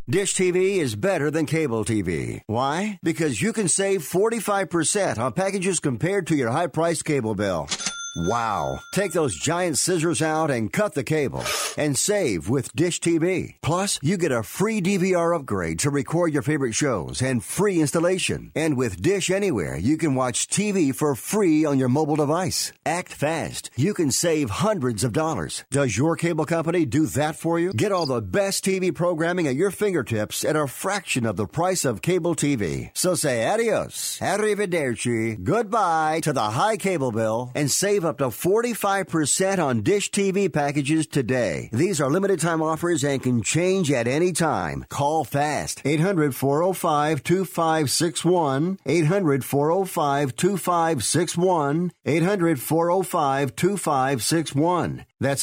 Dish TV is better than cable TV. Why? Because you can save 45% on packages compared to your high-priced cable bill. Wow. Take those giant scissors out and cut the cable and save with Dish TV. Plus, you get a free DVR upgrade to record your favorite shows and free installation. And with Dish Anywhere, you can watch TV for free on your mobile device. Act fast. You can save hundreds of dollars. Does your cable company do that for you? Get all the best TV programming at your fingertips at a fraction of the price of cable TV. So say adios, arrivederci, goodbye to the high cable bill and save up to 45% on Dish TV packages today. These are limited time offers and can change at any time. Call fast. 800-405-2561. 800-405-2561. 800-405-2561. That's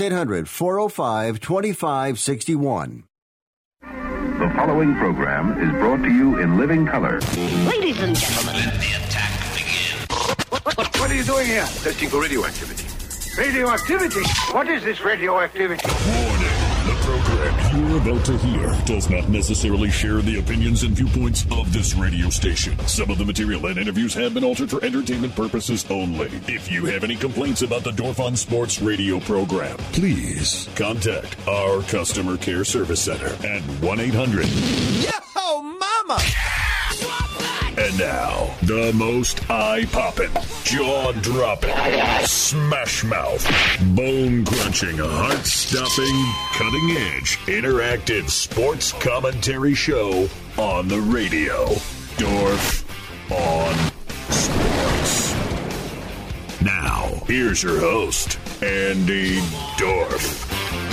800-405-2561. The following program is brought to you in living color. Ladies and gentlemen, let the attack begin. What are you doing here? Testing for radioactivity. Radioactivity? What is this radioactivity? Warning. The program you're about to hear does not necessarily share the opinions and viewpoints of this radio station. Some of the material and interviews have been altered for entertainment purposes only. If you have any complaints about the Dorf on Sports radio program, please contact our customer care service center at 1-800. Yo, mama! And now, the most eye-popping, jaw-dropping, smash-mouth, bone-crunching, heart-stopping, cutting-edge, interactive sports commentary show on the radio. Dorf on Sports. Now, here's your host, Andy Dorf.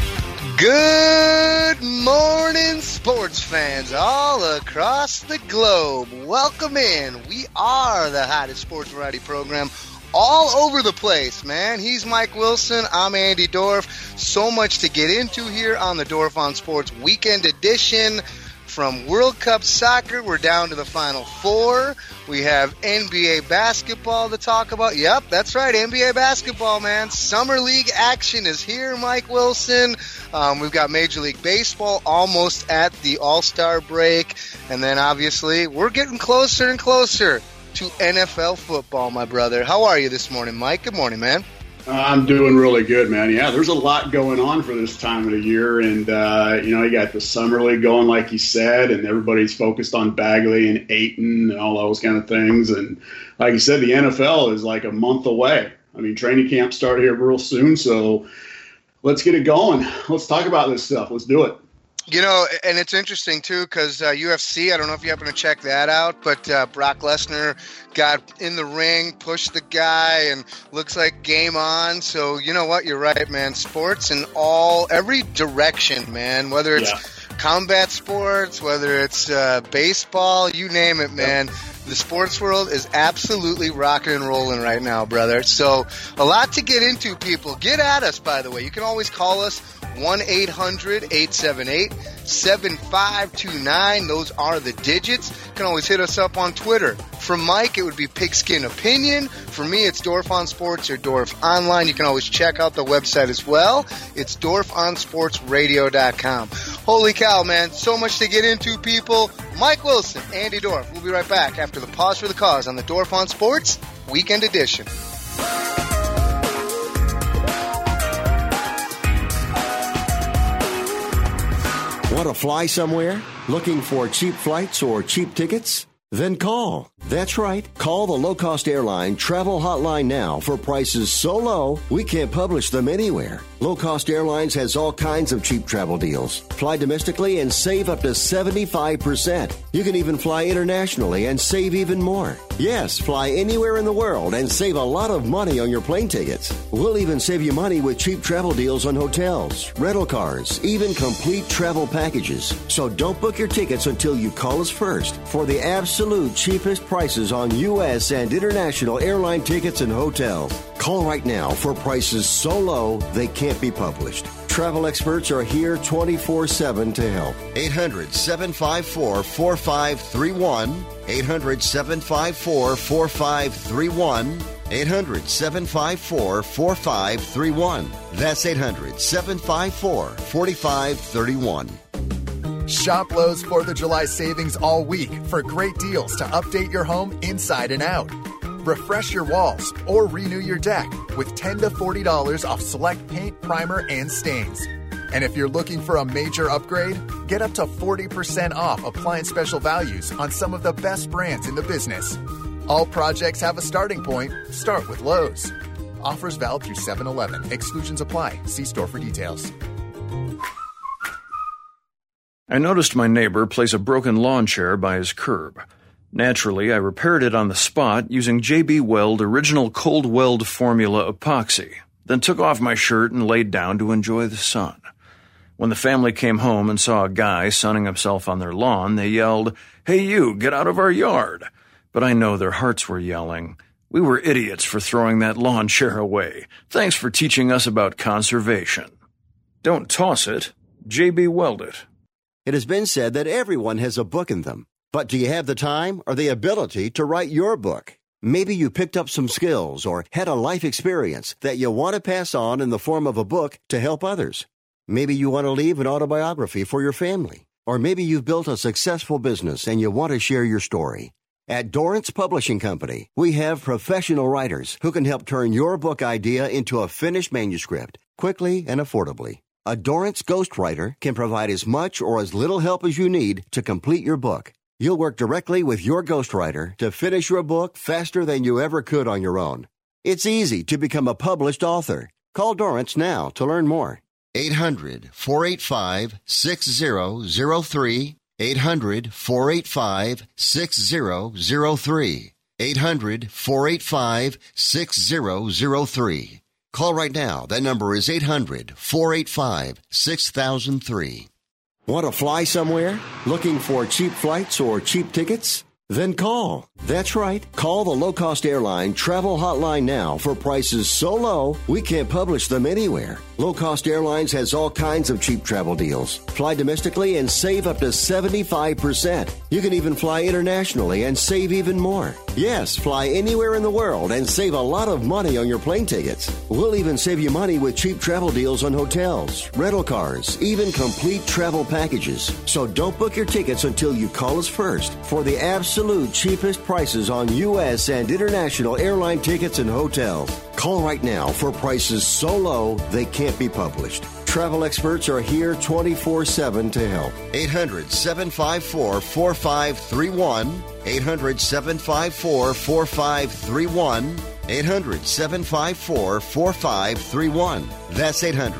Good morning, sports fans all across the globe. Welcome in. We are the hottest sports variety program all over the place, man. He's Mike Wilson. I'm Andy Dorf. So much to get into here on the Dorf on Sports Weekend Edition. From World Cup soccer, we're down to the Final Four. We have NBA basketball to talk about. Yep, that's right, NBA basketball, man. Summer League action is here, Mike Wilson. We've got Major League Baseball almost at the All-Star break. And then, obviously, we're getting closer and closer to NFL football, my brother. How are you this morning, Mike? Good morning, man. I'm doing really good, man. Yeah, there's a lot going on for this time of the year. And, you got the Summer League going, like you said, and everybody's focused on Bagley and Ayton and all those kind of things. And like you said, the NFL is like a month away. I mean, training camp started here real soon. So let's get it going. Let's talk about this stuff. Let's do it. You know, and it's interesting, too, because UFC, I don't know if you happen to check that out, but Brock Lesnar got in the ring, pushed the guy, and looks like game on. So, you know what? You're right, man. Sports in every direction, man, whether it's combat sports, whether it's baseball, you name it, man. The sports world is absolutely rocking and rolling right now, brother. So a lot to get into, people. Get at us, by the way. You can always call us 1-800-878-7529. Those are the digits. You can always hit us up on Twitter. For Mike, it would be Pigskin Opinion. For me, it's Dorf on Sports or Dorf Online. You can always check out the website as well. It's DorfOnSportsRadio.com. Holy cow, man. So much to get into, people. Mike Wilson, Andy Dorf. We'll be right back after the pause for the cause on the Dorf on Sports Weekend Edition. Want to fly somewhere? Looking for cheap flights or cheap tickets? Then call. That's right. Call the low-cost airline travel hotline now for prices so low we can't publish them anywhere. Low Cost Airlines has all kinds of cheap travel deals. Fly domestically and save up to 75%. You can even fly internationally and save even more. Yes, fly anywhere in the world and save a lot of money on your plane tickets. We'll even save you money with cheap travel deals on hotels, rental cars, even complete travel packages. So don't book your tickets until you call us first for the absolute cheapest prices on U.S. and international airline tickets and hotels. Call right now for prices so low they can't be published. Travel experts are here 24/7 to help. 800-754-4531. 800-754-4531. 800-754-4531. That's 800-754-4531. Shop Lowe's 4th of July savings all week for great deals to update your home inside and out. Refresh your walls or renew your deck with $10 to $40 off select paint, primer, and stains. And if you're looking for a major upgrade, get up to 40% off appliance special values on some of the best brands in the business. All projects have a starting point. Start with Lowe's. Offers valid through 7/11. Exclusions apply. See store for details. I noticed my neighbor place a broken lawn chair by his curb. Naturally, I repaired it on the spot using JB Weld Original Cold Weld Formula epoxy, then took off my shirt and laid down to enjoy the sun. When the family came home and saw a guy sunning himself on their lawn, they yelled, "Hey you, get out of our yard!" But I know their hearts were yelling, "We were idiots for throwing that lawn chair away. Thanks for teaching us about conservation." Don't toss it. JB Weld it. It has been said that everyone has a book in them. But do you have the time or the ability to write your book? Maybe you picked up some skills or had a life experience that you want to pass on in the form of a book to help others. Maybe you want to leave an autobiography for your family. Or maybe you've built a successful business and you want to share your story. At Dorrance Publishing Company, we have professional writers who can help turn your book idea into a finished manuscript quickly and affordably. A Dorrance ghostwriter can provide as much or as little help as you need to complete your book. You'll work directly with your ghostwriter to finish your book faster than you ever could on your own. It's easy to become a published author. Call Dorrance now to learn more. 800-485-6003. 800-485-6003. 800-485-6003. Call right now. That number is 800-485-6003. Want to fly somewhere? Looking for cheap flights or cheap tickets? Then call. That's right. Call the low-cost airline travel hotline now for prices so low we can't publish them anywhere. Low Cost Airlines has all kinds of cheap travel deals. Fly domestically and save up to 75%. You can even fly internationally and save even more. Yes, fly anywhere in the world and save a lot of money on your plane tickets. We'll even save you money with cheap travel deals on hotels, rental cars, even complete travel packages. So don't book your tickets until you call us first for the absolute cheapest prices on U.S. and international airline tickets and hotels. Call right now for prices so low they can't be published. Travel experts are here 24/7 to help. 800-754-4531. 800-754-4531. 800-754-4531. That's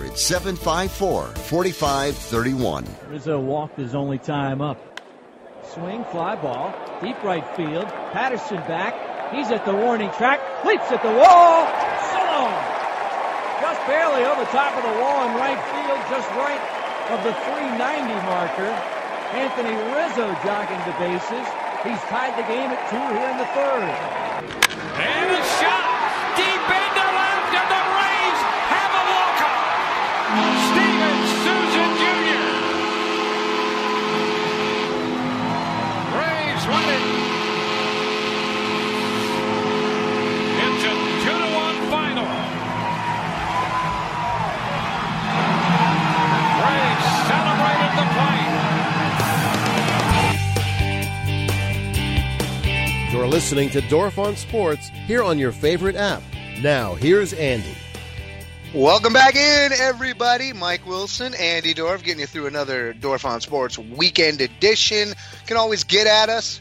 800-754-4531. Rizzo walked his only time up. Swing, fly ball, deep right field. Patterson back. He's at the warning track. Leaps at the wall. Solo. Just barely over top of the wall in right field, just right of the 390 marker. Anthony Rizzo jogging the bases. He's tied the game at 2 here in the third. And a shot deep into left, and the Rays have a walk-off. Steven Souza Jr. Rays win it. It's a 2-1 final. Rays celebrated the play. You're listening to Dorf on Sports here on your favorite app. Now, here's Andy. Welcome back in, everybody. Mike Wilson, Andy Dorf, getting you through another Dorf on Sports weekend edition. You can always get at us,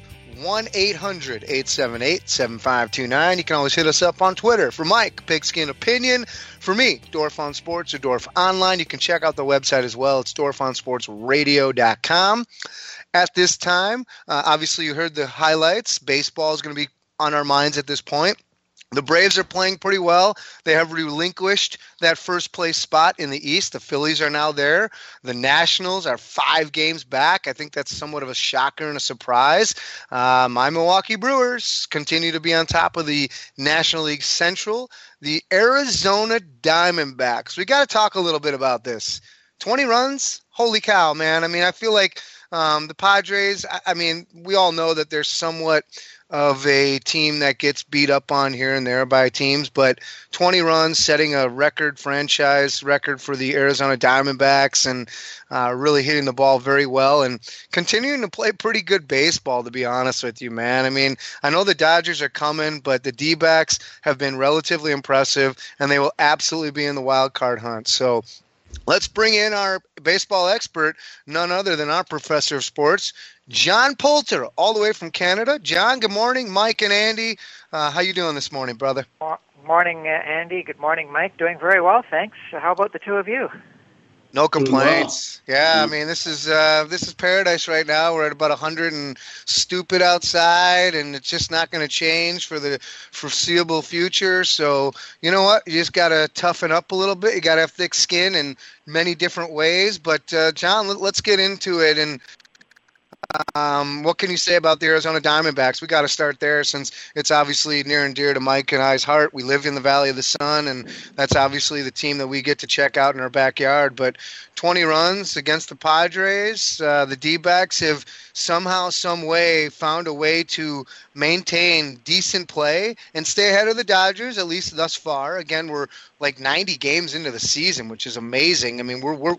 1-800-878-7529. You can always hit us up on Twitter. For Mike, Pigskin Opinion. For me, Dorf on Sports or Dorf Online. You can check out the website as well. It's dorfonsportsradio.com. At this time, obviously you heard the highlights. Baseball is going to be on our minds at this point. The Braves are playing pretty well. They have relinquished that first place spot in the East. The Phillies are now there. The Nationals are 5 games back. I think that's somewhat of a shocker and a surprise. My Milwaukee Brewers continue to be on top of the National League Central. The Arizona Diamondbacks. We got to talk a little bit about this. 20 runs? Holy cow, man. I mean, I feel like the Padres, I mean, we all know that they're somewhat of a team that gets beat up on here and there by teams, but 20 runs, setting a franchise record for the Arizona Diamondbacks, and really hitting the ball very well and continuing to play pretty good baseball, to be honest with you, man. I mean, I know the Dodgers are coming, but the D-backs have been relatively impressive, and they will absolutely be in the wild card hunt. So let's bring in our baseball expert, none other than our professor of sports, John Poulter, all the way from Canada. John, good morning. Mike and Andy, how you doing this morning, brother? Morning, Andy. Good morning, Mike. Doing very well, thanks. How about the two of you? No complaints. Yeah, I mean, this is paradise right now. We're at about 100 and stupid outside, and it's just not going to change for the foreseeable future. So, you know what? You just got to toughen up a little bit. You got to have thick skin in many different ways. But, John, let's get into it. And what can you say about the Arizona Diamondbacks? We got to start there, since it's obviously near and dear to Mike and I's heart. We live in the Valley of the Sun, and that's obviously the team that we get to check out in our backyard. But 20 runs against the Padres. The D-backs have somehow, some way found a way to maintain decent play and stay ahead of the Dodgers, at least thus far. Again, we're like 90 games into the season, which is amazing. I mean, we're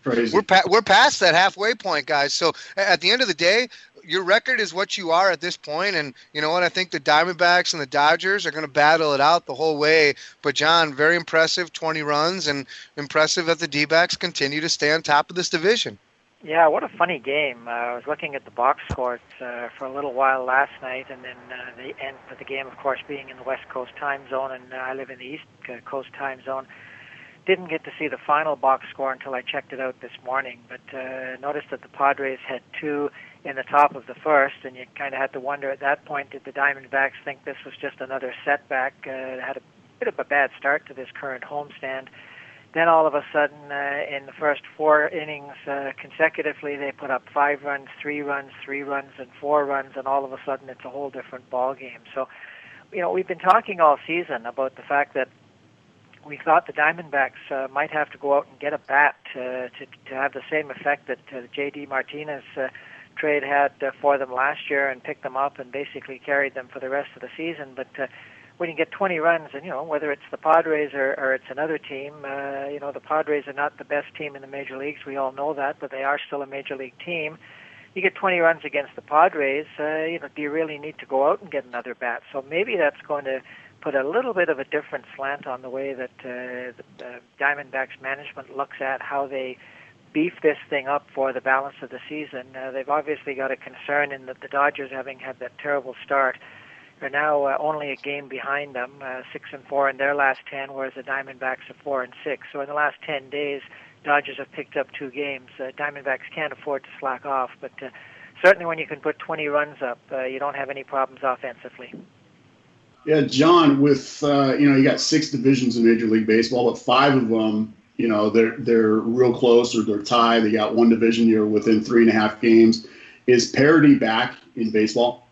past that halfway point, guys. So at the end of the day, your record is what you are at this point, and you know what? I think the Diamondbacks and the Dodgers are going to battle it out the whole way. But John, very impressive, 20 runs, and impressive that the D-backs continue to stay on top of this division. Yeah, what a funny game. I was looking at the box scores for a little while last night, and then the end of the game, of course, being in the West Coast time zone, and I live in the East Coast time zone. Didn't get to see the final box score until I checked it out this morning, but noticed that the Padres had 2 in the top of the first, and you kind of had to wonder at that point, did the Diamondbacks think this was just another setback? Had a bit of a bad start to this current homestand. Then all of a sudden, in the first 4 innings consecutively, they put up 5 runs, 3 runs, 3 runs, and 4 runs, and all of a sudden it's a whole different ball game. So, you know, we've been talking all season about the fact that we thought the Diamondbacks might have to go out and get a bat to have the same effect that J.D. Martinez trade had for them last year, and picked them up and basically carried them for the rest of the season. But when you get 20 runs, and, you know, whether it's the Padres or it's another team, you know, the Padres are not the best team in the major leagues. We all know that, but they are still a major league team. You get 20 runs against the Padres, you know, do you really need to go out and get another bat? So maybe that's going to put a little bit of a different slant on the way that the Diamondbacks management looks at how they beef this thing up for the balance of the season. They've obviously got a concern in that the Dodgers, having had that terrible start, are now only a game behind them, 6-4 in their last 10, whereas the Diamondbacks are 4-6. So in the last 10 days, Dodgers have picked up 2 games. Diamondbacks can't afford to slack off, but certainly when you can put 20 runs up, you don't have any problems offensively. Yeah, John, with you got 6 divisions in Major League Baseball, but 5 of them, you know, they're real close, or they're tied. They got one division you're within 3.5 games. Is parity back in baseball?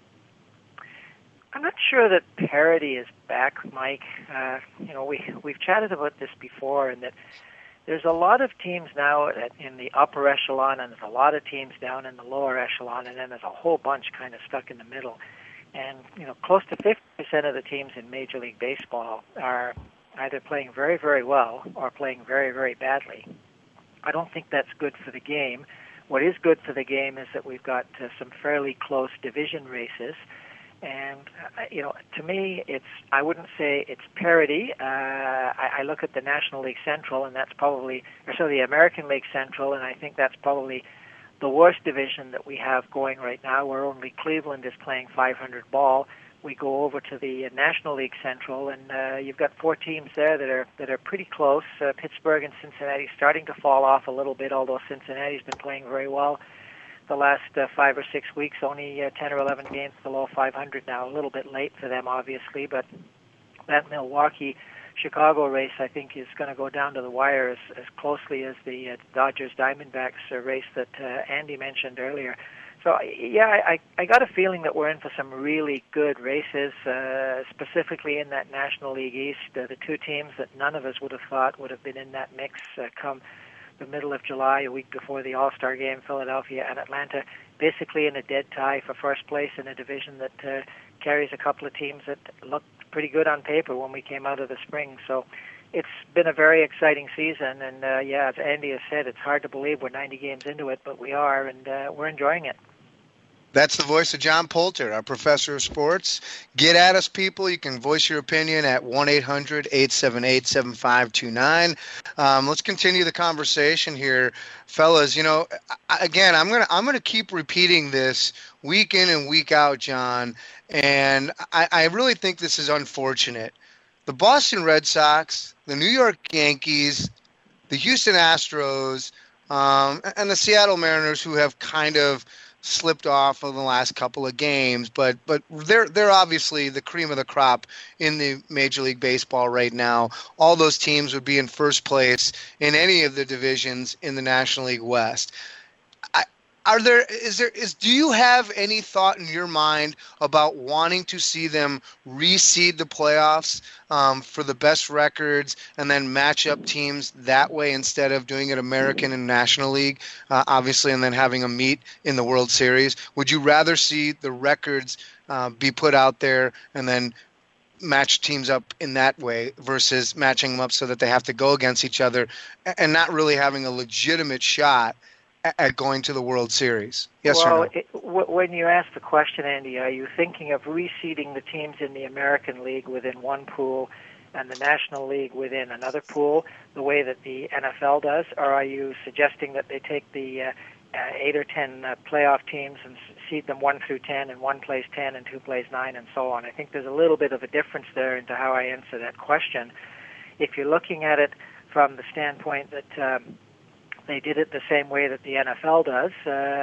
I'm not sure that parity is back, Mike. You know, we've chatted about this before, and that there's a lot of teams now in the upper echelon, and there's a lot of teams down in the lower echelon, and then there's a whole bunch kind of stuck in the middle. And, you know, close to 50% of the teams in Major League Baseball are either playing very, very well or playing very, very badly. I don't think that's good for the game. What is good for the game is that we've got some fairly close division races. And, you know, to me, I wouldn't say it's parity. I look at the National League Central, and that's probably, the American League Central, and I think that's probably the worst division that we have going right now, where only Cleveland is playing .500 ball. We go over to the National League Central, and you've got 4 teams there that are pretty close. Pittsburgh and Cincinnati starting to fall off a little bit, although Cincinnati's been playing very well the last 5 or 6 weeks. Only 10 or 11 games below .500 now. A little bit late for them, obviously, but that Milwaukee-Chicago race, I think, is going to go down to the wire as closely as the Dodgers-Diamondbacks race that Andy mentioned earlier. So, yeah, I got a feeling that we're in for some really good races, specifically in that National League East. The 2 teams that none of us would have thought would have been in that mix come the middle of July, a week before the All-Star game, Philadelphia and Atlanta, basically in a dead tie for first place in a division that carries a couple of teams that looked pretty good on paper when we came out of the spring. So it's been a very exciting season, and as Andy has said, it's hard to believe we're 90 games into it, but we are, and we're enjoying it. That's the voice of John Poulter, our professor of sports. Get at us, people. You can voice your opinion at 1-800-878-7529. Let's continue the conversation here, fellas. You know, again, I'm gonna keep repeating this week in and week out, John, and I really think this is unfortunate. The Boston Red Sox, the New York Yankees, the Houston Astros, and the Seattle Mariners, who have kind of slipped off of the last couple of games, but they're obviously the cream of the crop in the Major League Baseball right now. All those teams would be in first place in any of the divisions in the National League West. Do you have any thought in your mind about wanting to see them reseed the playoffs for the best records and then match up teams that way instead of doing it American and National League, obviously, and then having a meet in the World Series? Would you rather see the records be put out there and then match teams up in that way versus matching them up so that they have to go against each other and not really having a legitimate shot at going to the World Series? Yes or no? When you ask the question, Andy, are you thinking of reseeding the teams in the American League within one pool and the National League within another pool, the way that the NFL does? Or are you suggesting that they take the 8 or 10 playoff teams and seed them 1 through 10, and 1 plays 10 and 2 plays 9 and so on? I think there's a little bit of a difference there into how I answer that question. If you're looking at it from the standpoint that they did it the same way that the NFL does,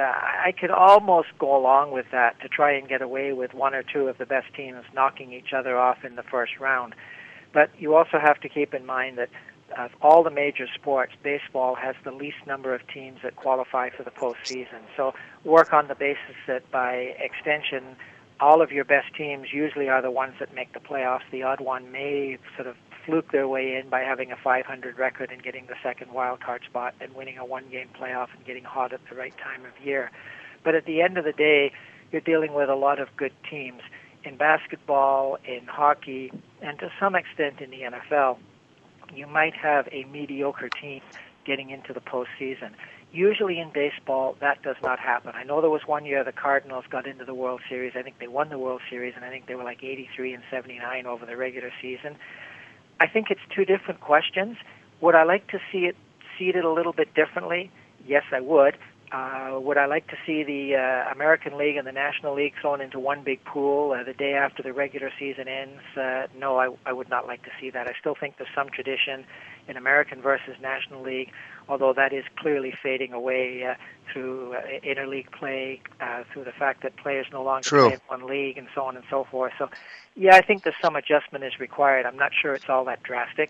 I could almost go along with that to try and get away with 1 or 2 of the best teams knocking each other off in the first round. But you also have to keep in mind that of all the major sports, baseball has the least number of teams that qualify for the postseason. So work on the basis that by extension, all of your best teams usually are the ones that make the playoffs. The odd one may sort of fluke their way in by having a 500 record and getting the second wild card spot and winning a one-game playoff and getting hot at the right time of year. But at the end of the day, you're dealing with a lot of good teams. In basketball, in hockey, and to some extent in the NFL, you might have a mediocre team getting into the postseason. Usually in baseball, that does not happen. I know there was one year the Cardinals got into the World Series. I think they won the World Series, and I think they were like 83 and 79 over the regular season. I think it's 2 different questions. Would I like to see it seeded a little bit differently? Yes, I would. Would I like to see the American League and the National League thrown into one big pool the day after the regular season ends? No, I would not like to see that. I still think there's some tradition in American versus National League, although that is clearly fading away through interleague play, through the fact that players no longer play in one league and so on and so forth. So, yeah, I think there's some adjustment is required. I'm not sure it's all that drastic.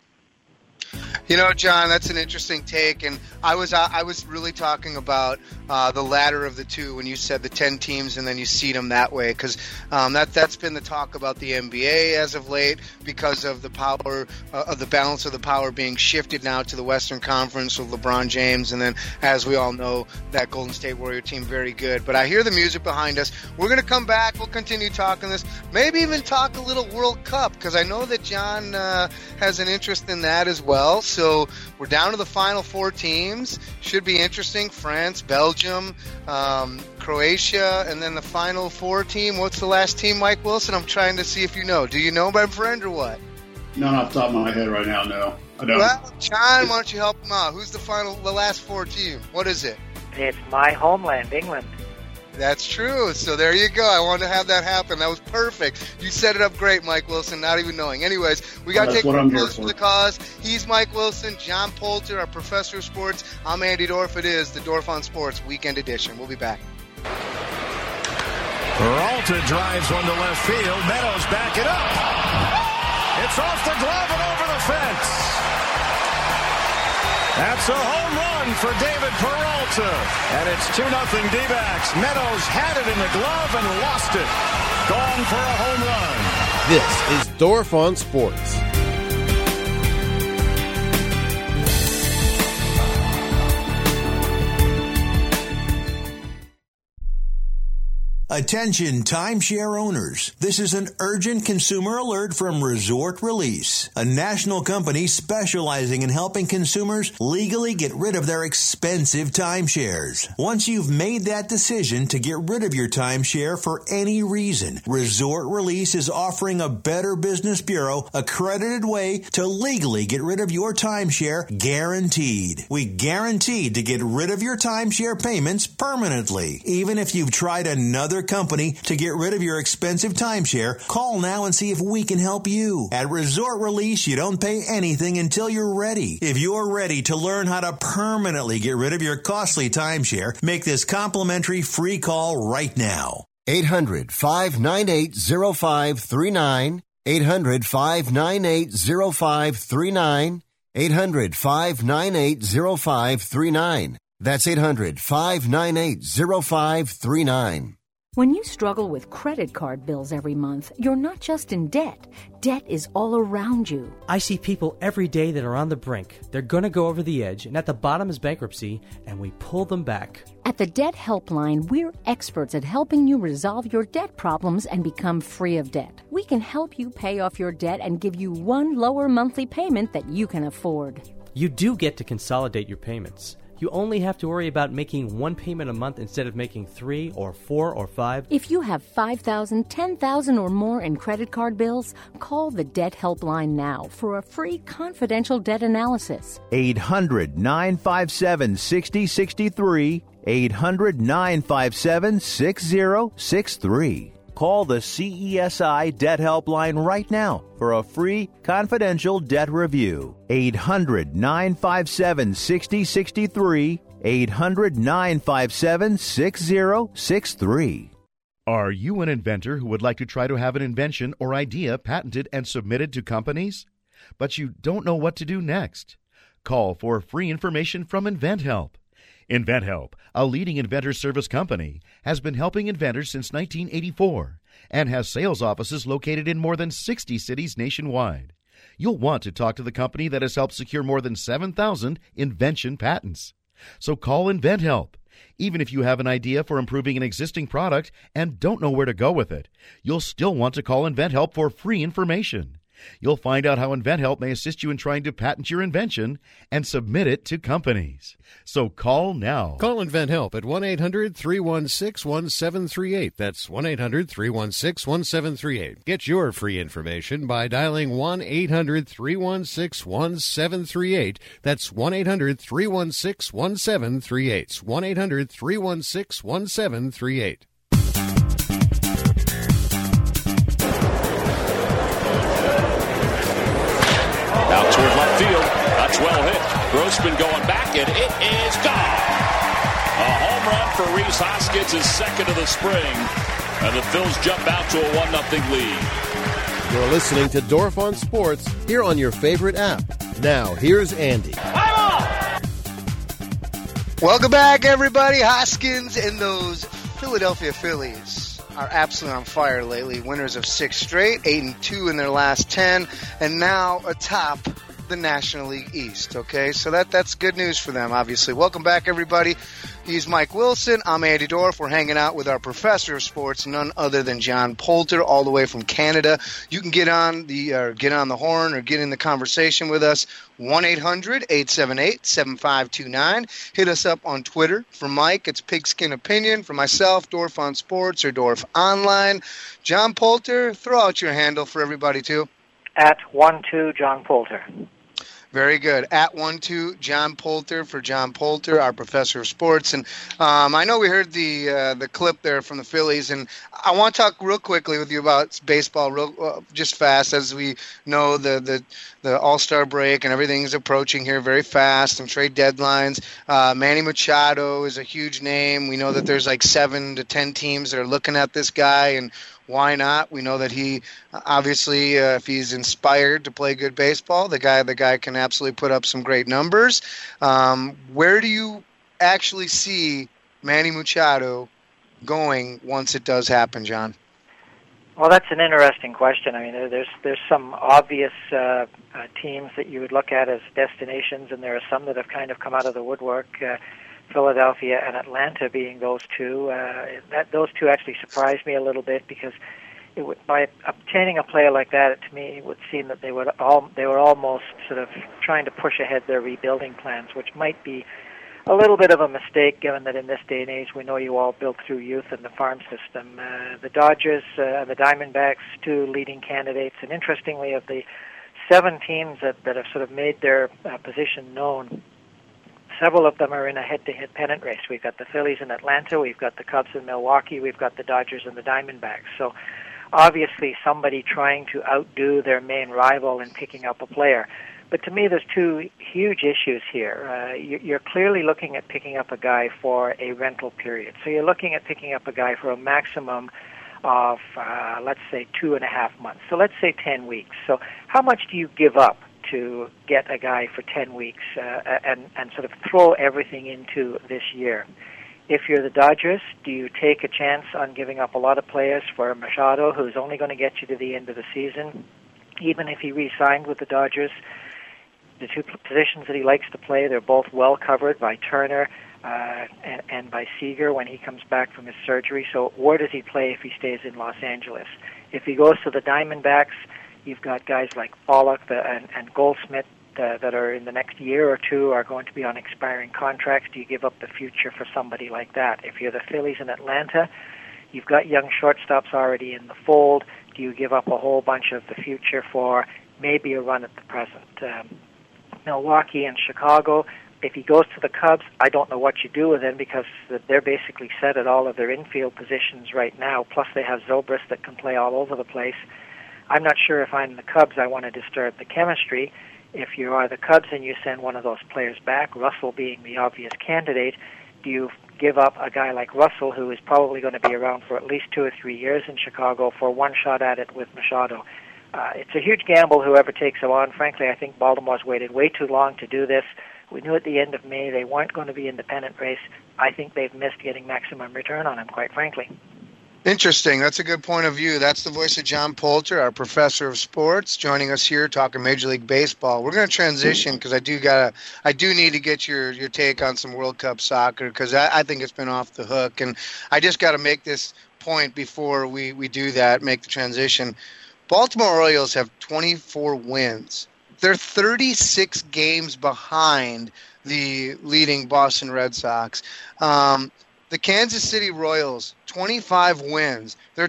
You know, John, that's an interesting take, and I was really talking about the latter of the two when you said the 10 teams and then you seed them that way, because that's been the talk about the NBA as of late because of the power of the balance of the power being shifted now to the Western Conference with LeBron James, and then, as we all know, that Golden State Warrior team very good. But I hear the music behind us. We're going to come back. We'll continue talking this. Maybe even talk a little World Cup, because I know that John has an interest in that as well. So we're down to the final 4 teams. Should be interesting. France, Belgium, Croatia, and then the final 4 team. What's the last team, Mike Wilson? I'm trying to see if you know. Do you know, my friend, or what? Not off the top of my head right now, no. I don't. Well, John, why don't you help him out? Who's the last 4 team? What is it? It's my homeland, England. That's true. So there you go. I wanted to have that happen. That was perfect. You set it up great, Mike Wilson, not even knowing. Anyways, we got to take one close for the cause. He's Mike Wilson, John Poulter, our professor of sports. I'm Andy Dorf. It is the Dorf on Sports Weekend Edition. We'll be back. Peralta drives one to left field. Meadows back it up. It's off the glove and over the fence. That's a home run for David Peralta. And it's 2-0 D-backs. Meadows had it in the glove and lost it. Gone for a home run. This is Dorf on Sports. Attention timeshare owners. This is an urgent consumer alert from Resort Release, a national company specializing in helping consumers legally get rid of their expensive timeshares. Once you've made that decision to get rid of your timeshare for any reason, Resort Release is offering a Better Business Bureau accredited way to legally get rid of your timeshare, guaranteed. We guaranteed to get rid of your timeshare payments permanently. Even if you've tried another company to get rid of your expensive timeshare, call now and see if we can help you. At Resort Release, you don't pay anything until you're ready. If you're ready to learn how to permanently get rid of your costly timeshare, make this complimentary free call right now. 800-598-0539. 800-598-0539. 800-598-0539. That's 800-598-0539. When you struggle with credit card bills every month, you're not just in debt. Debt is all around you. I see people every day that are on the brink. They're going to go over the edge, and at the bottom is bankruptcy, and we pull them back. At the Debt Helpline, we're experts at helping you resolve your debt problems and become free of debt. We can help you pay off your debt and give you one lower monthly payment that you can afford. You do get to consolidate your payments. You only have to worry about making one payment a month instead of making 3 or 4 or 5. If you have $5,000, $10,000 or more in credit card bills, call the Debt Helpline now for a free confidential debt analysis. 800-957-6063. 800-957-6063. Call the CESI Debt Helpline right now for a free confidential debt review. 800-957-6063. 800-957-6063. Are you an inventor who would like to try to have an invention or idea patented and submitted to companies? But you don't know what to do next? Call for free information from InventHelp. InventHelp, a leading inventor service company, has been helping inventors since 1984 and has sales offices located in more than 60 cities nationwide. You'll want to talk to the company that has helped secure more than 7,000 invention patents. So call InventHelp. Even if you have an idea for improving an existing product and don't know where to go with it, you'll still want to call InventHelp for free information. You'll find out how InventHelp may assist you in trying to patent your invention and submit it to companies. So call now. Call InventHelp at 1-800-316-1738. That's 1-800-316-1738. Get your free information by dialing 1-800-316-1738. That's 1-800-316-1738. 1-800-316-1738. Out toward left field. That's well hit. Grossman going back, and it is gone. A home run for Rhys Hoskins, his second of the spring. And the Phils jump out to a 1-0 lead. You're listening to Dorf on Sports here on your favorite app. Now, here's Andy. Welcome back, everybody. Hoskins and those Philadelphia Phillies are absolutely on fire lately. Winners of 6 straight, 8-2 in their last 10, and now atop the National League East. Okay, so that's good news for them, obviously. Welcome back, everybody. He's Mike Wilson. I'm Andy Dorf. We're hanging out with our professor of sports, none other than John Poulter, all the way from Canada. You can get on the horn or get in the conversation with us. 1-800-878-7529. Hit us up on Twitter. For Mike, it's Pigskin Opinion. For myself, Dorf on Sports or Dorf Online. John Poulter, throw out your handle for everybody too. At 12 John Poulter. Very good. At 12 John Poulter for John Poulter, our professor of sports. And I know we heard the clip there from the Phillies, and I want to talk real quickly with you about baseball, just fast, as we know the All-Star break and everything's approaching here very fast, and trade deadlines. Manny Machado is a huge name. We know that there's like 7 to 10 teams that are looking at this guy, and why not? We know that he, obviously, if he's inspired to play good baseball, the guy can absolutely put up some great numbers. Where do you actually see Manny Machado going once it does happen, John? Well, that's an interesting question. I mean, there's some obvious teams that you would look at as destinations, and there are some that have kind of come out of the woodwork. Philadelphia and Atlanta being those two. Those two actually surprised me a little bit because by obtaining a player like that, to me, it would seem that they were almost sort of trying to push ahead their rebuilding plans, which might be a little bit of a mistake, given that in this day and age we know you all built through youth and the farm system. The Dodgers and the Diamondbacks, two leading candidates, and interestingly, of the 7 teams that have sort of made their position known, several of them are in a head-to-head pennant race. We've got the Phillies in Atlanta, we've got the Cubs in Milwaukee, we've got the Dodgers and the Diamondbacks. So obviously somebody trying to outdo their main rival in picking up a player. But to me, there's two huge issues here. You're clearly looking at picking up a guy for a rental period. So you're looking at picking up a guy for a maximum of, let's say, 2.5 months. So let's say 10 weeks. So how much do you give up to get a guy for 10 weeks and sort of throw everything into this year? If you're the Dodgers, do you take a chance on giving up a lot of players for Machado, who's only going to get you to the end of the season? Even if he re-signed with the Dodgers, the two positions that he likes to play, they're both well covered by Turner and by Seager when he comes back from his surgery. So where does he play if he stays in Los Angeles? If he goes to the Diamondbacks, you've got guys like Pollock and Goldschmidt that are in the next year or two are going to be on expiring contracts. Do you give up the future for somebody like that? If you're the Phillies in Atlanta, you've got young shortstops already in the fold. Do you give up a whole bunch of the future for maybe a run at the present? Milwaukee and Chicago, if he goes to the Cubs, I don't know what you do with him because they're basically set at all of their infield positions right now, plus they have Zobrist that can play all over the place. I'm not sure if I'm the Cubs I want to disturb the chemistry. If you are the Cubs and you send one of those players back, Russell being the obvious candidate, do you give up a guy like Russell, who is probably going to be around for at least 2 or 3 years in Chicago, for one shot at it with Machado? It's a huge gamble whoever takes him on. Frankly, I think Baltimore's waited way too long to do this. We knew at the end of May they weren't going to be in the pennant race. I think they've missed getting maximum return on him, quite frankly. Interesting. That's a good point of view. That's the voice of John Poulter, our professor of sports, joining us here talking Major League Baseball. We're going to transition because I do need to get your take on some World Cup soccer because I think it's been off the hook. And I just got to make this point before we do that, make the transition. Baltimore Orioles have 24 wins. They're 36 games behind the leading Boston Red Sox. The Kansas City Royals, 25 wins. They're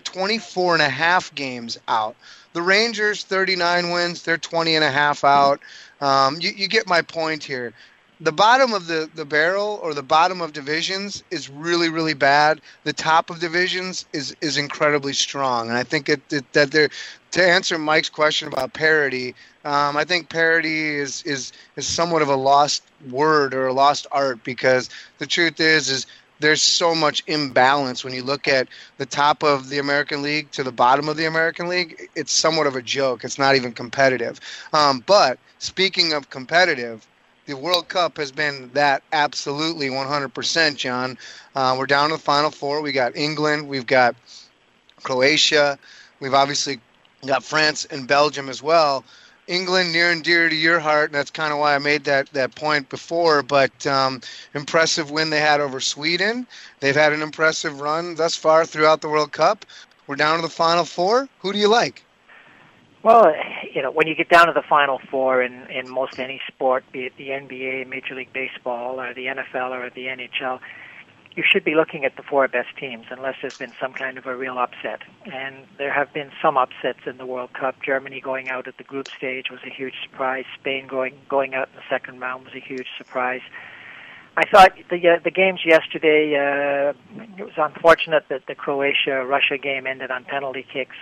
24.5 games out. The Rangers, 39 wins. They're 20.5 out. You get my point here. The bottom of the barrel or the bottom of divisions is really, really bad. The top of divisions is incredibly strong. And I think that they're, to answer Mike's question about parity, I think parity is somewhat of a lost word or a lost art because the truth is there's so much imbalance when you look at the top of the American League to the bottom of the American League. It's somewhat of a joke. It's not even competitive. But speaking of competitive, the World Cup has been that absolutely 100%, John. We're down to the Final Four. We got England. We've got Croatia. We've obviously got France and Belgium as well. England near and dear to your heart, and that's kind of why I made that point before. But impressive win they had over Sweden. They've had an impressive run thus far throughout the World Cup. We're down to the Final Four. Who do you like? Well, when you get down to the Final Four in most any sport, be it the NBA, Major League Baseball, or the NFL, or the NHL, you should be looking at the 4 best teams unless there's been some kind of a real upset. And there have been some upsets in the World Cup. Germany going out at the group stage was a huge surprise. Spain going out in the second round was a huge surprise. I thought the games yesterday, it was unfortunate that the Croatia-Russia game ended on penalty kicks.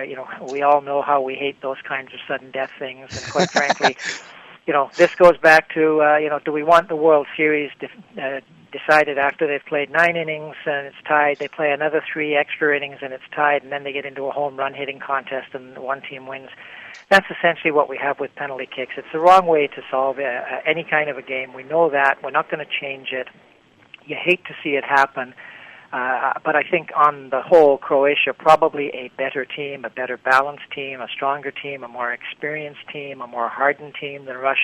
We all know how we hate those kinds of sudden death things. And quite frankly, this goes back to, do we want the World Series decided after they've played 9 innings and it's tied, they play another 3 extra innings and it's tied, and then they get into a home run hitting contest and one team wins. That's essentially what we have with penalty kicks. It's the wrong way to solve any kind of a game. We know that. We're not going to change it. You hate to see it happen. But I think on the whole, Croatia probably a better team, a better balanced team, a stronger team, a more experienced team, a more hardened team than Russia.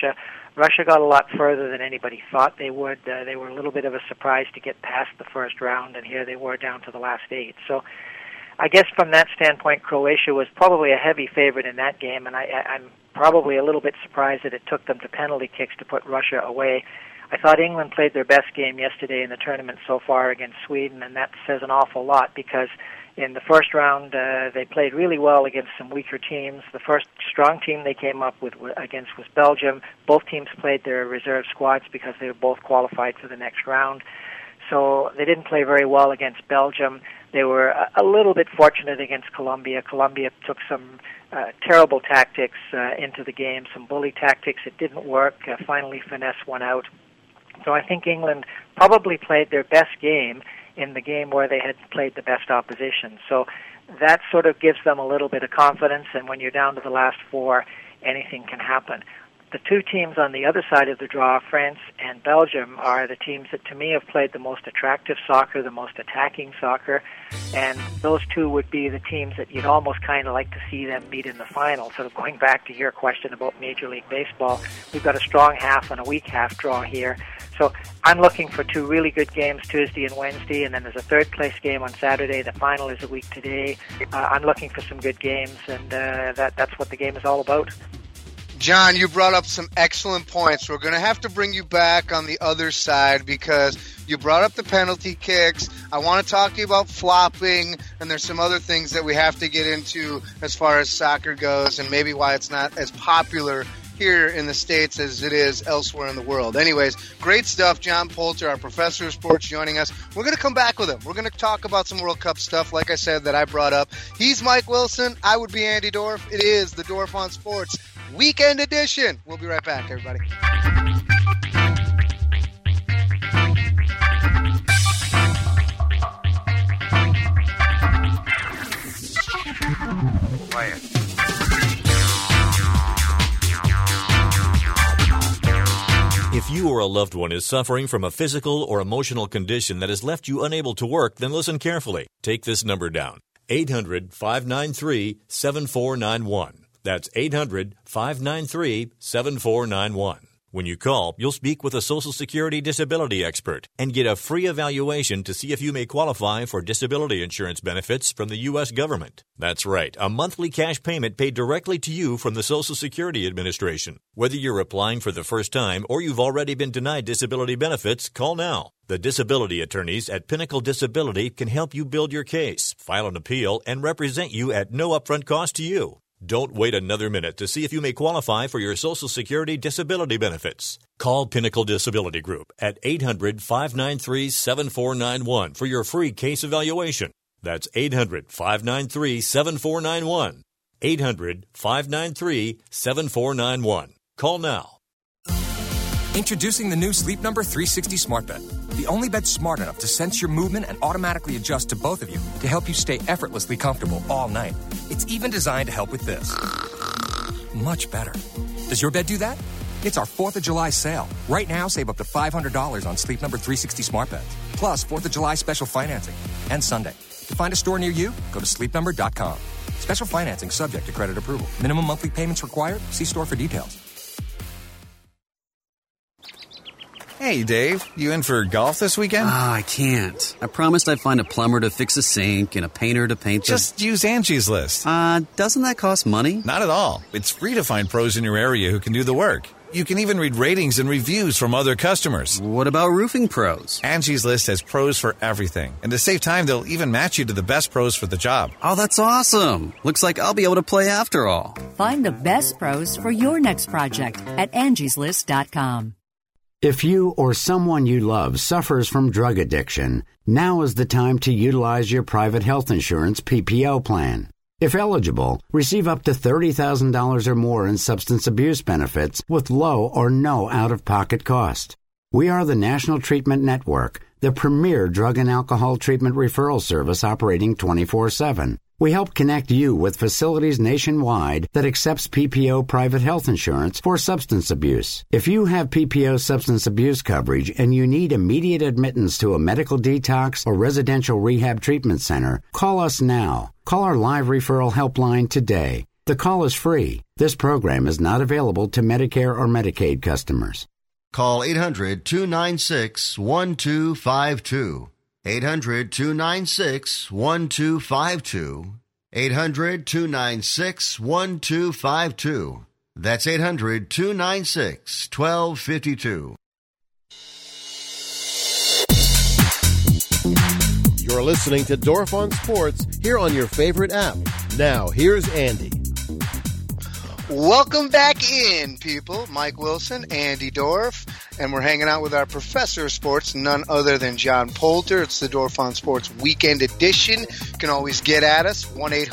Russia got a lot further than anybody thought they would. They were a little bit of a surprise to get past the first round, and here they were down to the last 8. So I guess from that standpoint, Croatia was probably a heavy favorite in that game, and I'm probably a little bit surprised that it took them to penalty kicks to put Russia away. I thought England played their best game yesterday in the tournament so far against Sweden, and that says an awful lot because in the first round they played really well against some weaker teams. The first strong team they came up against was Belgium. Both teams played their reserve squads because they were both qualified for the next round. So they didn't play very well against Belgium. They were a little bit fortunate against Colombia. Colombia took some terrible tactics into the game, some bully tactics. It didn't work. Finally, finesse won out. So I think England probably played their best game in the game where they had played the best opposition. So that sort of gives them a little bit of confidence, and when you're down to the last 4, anything can happen. The two teams on the other side of the draw, France and Belgium, are the teams that to me have played the most attractive soccer, the most attacking soccer, and those two would be the teams that you'd almost kind of like to see them meet in the final. Sort of going back to your question about Major League Baseball, we've got a strong half and a weak half draw here. So I'm looking for 2 really good games Tuesday and Wednesday, and then there's a third-place game on Saturday. The final is a week today. I'm looking for some good games, and that's what the game is all about. John, you brought up some excellent points. We're going to have to bring you back on the other side because you brought up the penalty kicks. I want to talk to you about flopping, and there's some other things that we have to get into as far as soccer goes and maybe why it's not as popular here in the States as it is elsewhere in the world. Anyways, great stuff. John Poulter, our professor of sports, joining us. We're going to come back with him. We're going to talk about some World Cup stuff, like I said, that I brought up. He's Mike Wilson. I would be Andy Dorf. It is the Dorf on Sports Weekend Edition. We'll be right back, everybody. Play it. If you or a loved one is suffering from a physical or emotional condition that has left you unable to work, then listen carefully. Take this number down. 800-593-7491. That's 800-593-7491. When you call, you'll speak with a Social Security disability expert and get a free evaluation to see if you may qualify for disability insurance benefits from the U.S. government. That's right, a monthly cash payment paid directly to you from the Social Security Administration. Whether you're applying for the first time or you've already been denied disability benefits, call now. The disability attorneys at Pinnacle Disability can help you build your case, file an appeal, and represent you at no upfront cost to you. Don't wait another minute to see if you may qualify for your Social Security disability benefits. Call Pinnacle Disability Group at 800-593-7491 for your free case evaluation. That's 800-593-7491. 800-593-7491. Call now. Introducing the new Sleep Number 360 Smart Bed. The only bed smart enough to sense your movement and automatically adjust to both of you to help you stay effortlessly comfortable all night. It's even designed to help with this. Much better. Does your bed do that? It's our 4th of July sale. Right now, save up to $500 on Sleep Number 360 Smart Beds. Plus 4th of July special financing. And Sunday. To find a store near you, go to sleepnumber.com. Special financing subject to credit approval. Minimum monthly payments required. See store for details. Hey, Dave, you in for golf this weekend? I can't. I promised I'd find a plumber to fix a sink and a painter to paint the... Just use Angie's List. Doesn't that cost money? Not at all. It's free to find pros in your area who can do the work. You can even read ratings and reviews from other customers. What about roofing pros? Angie's List has pros for everything. And to save time, they'll even match you to the best pros for the job. Oh, that's awesome. Looks like I'll be able to play after all. Find the best pros for your next project at angieslist.com. If you or someone you love suffers from drug addiction, now is the time to utilize your private health insurance PPO plan. If eligible, receive up to $30,000 or more in substance abuse benefits with low or no out-of-pocket cost. We are the National Treatment Network, the premier drug and alcohol treatment referral service operating 24/7. We help connect you with facilities nationwide that accepts PPO private health insurance for substance abuse. If you have PPO substance abuse coverage and you need immediate admittance to a medical detox or residential rehab treatment center, call us now. Call our live referral helpline today. The call is free. This program is not available to Medicare or Medicaid customers. Call 800-296-1252. 800-296-1252. 800-296-1252. That's 800-296-1252. You're listening to Dorf on Sports here on your favorite app. Now, here's Andy. Welcome back in, people. Mike Wilson, Andy Dorf, and we're hanging out with our professor of sports, none other than John Poulter. It's the Dorf on Sports Weekend Edition. You can always get at us,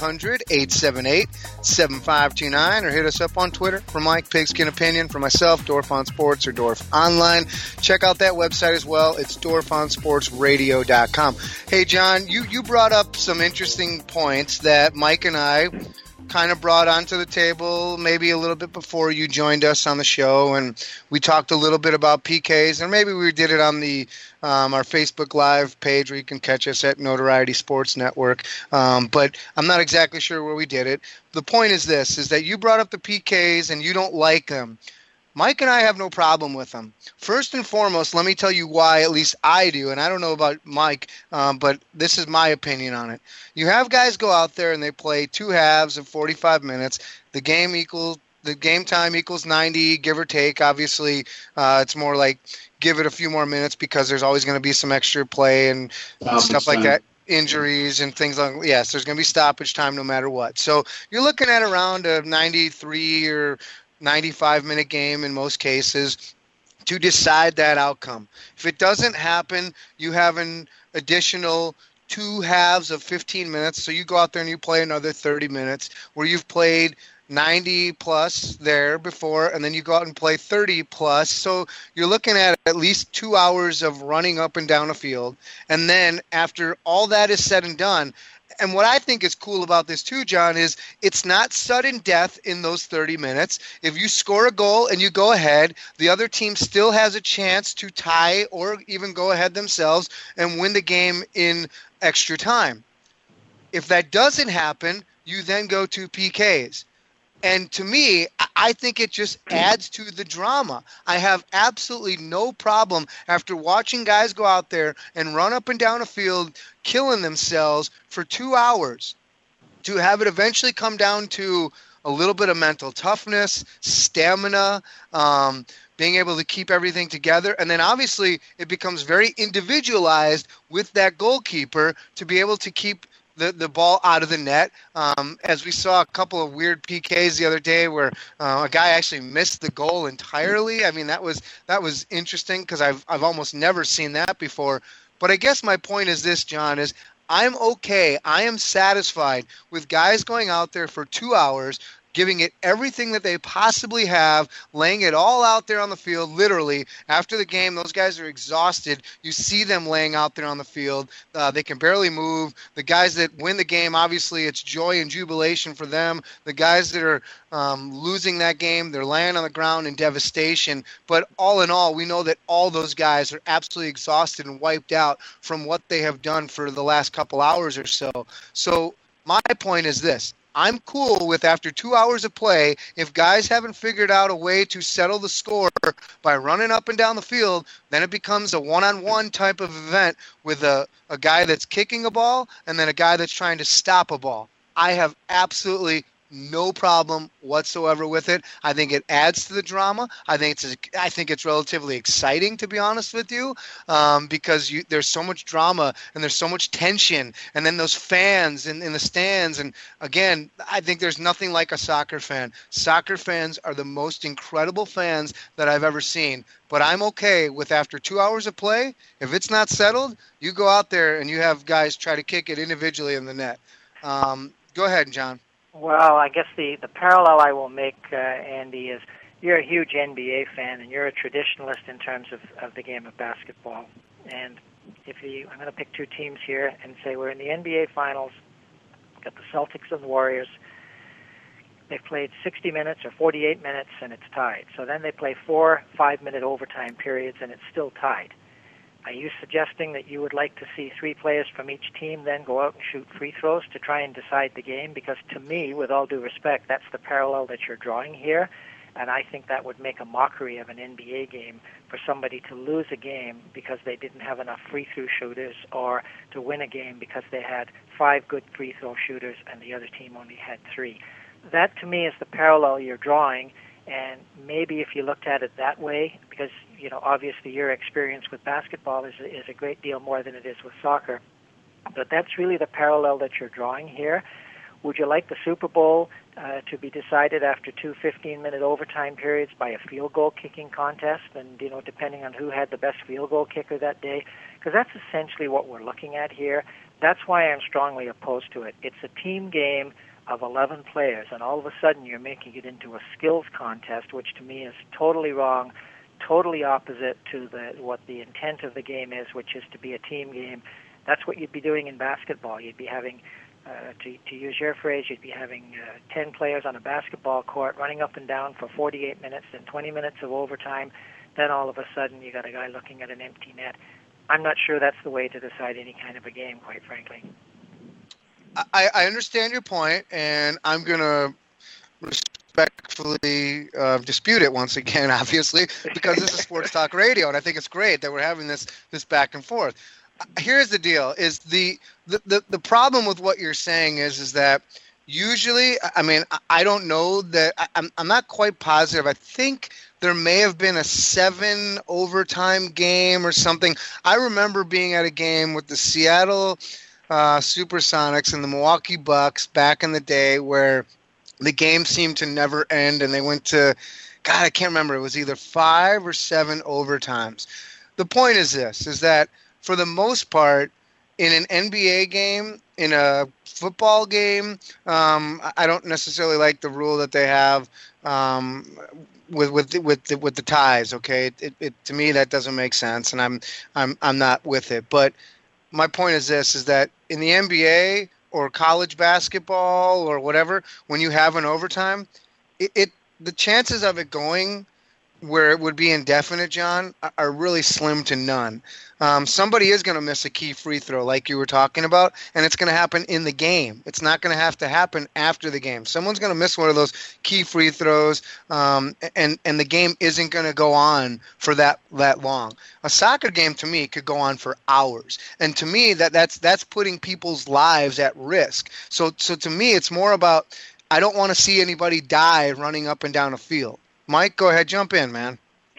1-800-878-7529, or hit us up on Twitter for Mike Pigskin Opinion, for myself, Dorf on Sports or Dorf Online. Check out that website as well. It's dorfonsportsradio.com. Hey, John, you brought up some interesting points that Mike and I kind of brought onto the table maybe a little bit before you joined us on the show, and we talked a little bit about PKs, and maybe we did it on the our Facebook Live page where you can catch us at Notoriety Sports Network, but I'm not exactly sure where we did it. The point is this, is that you brought up the PKs and you don't like them. Mike and I have no problem with them. First and foremost, let me tell you why at least I do, and I don't know about Mike, but this is my opinion on it. You have guys go out there and they play 2 halves of 45 minutes. The game time equals 90, give or take. Obviously, it's more like give it a few more minutes because there's always going to be some extra play and stuff like that. Injuries and things like yes, there's going to be stoppage time no matter what. So you're looking at around a 93 or 95-minute game in most cases to decide that outcome. If it doesn't happen, you have an additional 2 halves of 15 minutes, so you go out there and you play another 30 minutes where you've played 90 plus there before, and then you go out and play 30 plus. So you're looking at least 2 hours of running up and down a field. And then after all that is said and done, and what I think is cool about this too, John, is it's not sudden death in those 30 minutes. If you score a goal and you go ahead, the other team still has a chance to tie or even go ahead themselves and win the game in extra time. If that doesn't happen, you then go to PKs. And to me, I think it just adds to the drama. I have absolutely no problem after watching guys go out there and run up and down a field killing themselves for 2 hours to have it eventually come down to a little bit of mental toughness, stamina, being able to keep everything together. And then obviously it becomes very individualized with that goalkeeper to be able to keep the ball out of the net, as we saw a couple of weird PKs the other day where a guy actually missed the goal entirely. I mean, that was interesting because I've almost never seen that before. But I guess my point is this, John, is I'm okay. I am satisfied with guys going out there for 2 hours, giving it everything that they possibly have, laying it all out there on the field, literally. After the game, those guys are exhausted. You see them laying out there on the field. They can barely move. The guys that win the game, obviously, it's joy and jubilation for them. The guys that are losing that game, they're laying on the ground in devastation. But all in all, we know that all those guys are absolutely exhausted and wiped out from what they have done for the last couple hours or so. So my point is this. I'm cool with after 2 hours of play, if guys haven't figured out a way to settle the score by running up and down the field, then it becomes a one-on-one type of event with a guy that's kicking a ball and then a guy that's trying to stop a ball. I have absolutely no problem whatsoever with it. I think it adds to the drama. I think it's relatively exciting, to be honest with you, because there's so much drama and there's so much tension, and then those fans in the stands. And again, I think there's nothing like a soccer fan. Soccer fans are the most incredible fans that I've ever seen. But I'm okay with after 2 hours of play, if it's not settled, you go out there and you have guys try to kick it individually in the net. Go ahead, John. Well, I guess the parallel I will make, Andy, is you're a huge NBA fan and you're a traditionalist in terms of the game of basketball. And I'm going to pick 2 teams here and say we're in the NBA Finals. Got the Celtics and the Warriors. They've played 60 minutes or 48 minutes and it's tied. So then they play 4 5-minute overtime periods and it's still tied. Are you suggesting that you would like to see 3 players from each team then go out and shoot free throws to try and decide the game? Because to me, with all due respect, that's the parallel that you're drawing here. And I think that would make a mockery of an NBA game for somebody to lose a game because they didn't have enough free-throw shooters, or to win a game because they had 5 good free-throw shooters and the other team only had 3. That, to me, is the parallel you're drawing. And maybe if you looked at it that way, because, obviously your experience with basketball is a great deal more than it is with soccer, but that's really the parallel that you're drawing here. Would you like the Super Bowl to be decided after 2 15-minute overtime periods by a field goal kicking contest, and, depending on who had the best field goal kicker that day? Because that's essentially what we're looking at here. That's why I'm strongly opposed to it. It's a team game of 11 players, and all of a sudden you're making it into a skills contest, which to me is totally wrong, totally opposite to what the intent of the game is, which is to be a team game. That's what you'd be doing in basketball. You'd be having, to use your phrase, you'd be having 10 players on a basketball court running up and down for 48 minutes, then 20 minutes of overtime. Then all of a sudden you got a guy looking at an empty net. I'm not sure that's the way to decide any kind of a game, quite frankly. I understand your point, and I'm going to respectfully dispute it once again, obviously, because this is Sports Talk Radio, and I think it's great that we're having this back and forth. Here's the deal: is the problem with what you're saying is that usually, I don't know that I'm not quite positive. I think there may have been a 7 overtime game or something. I remember being at a game with the Seattle Supersonics and the Milwaukee Bucks back in the day where the game seemed to never end, and they went to, God, I can't remember. It was either 5 or 7 overtimes. The point is this, is that for the most part, in an NBA game, in a football game, I don't necessarily like the rule that they have with the ties. Okay, it to me that doesn't make sense, and I'm not with it. But my point is this: is that in the NBA or college basketball or whatever, when you have an overtime, the chances of it going where it would be indefinite, John, are really slim to none. Somebody is going to miss a key free throw like you were talking about, and it's going to happen in the game. It's not going to have to happen after the game. Someone's going to miss one of those key free throws, and the game isn't going to go on for that long. A soccer game, to me, could go on for hours. And to me, that's putting people's lives at risk. So to me, it's more about, I don't want to see anybody die running up and down a field. Mike, go ahead, jump in, man.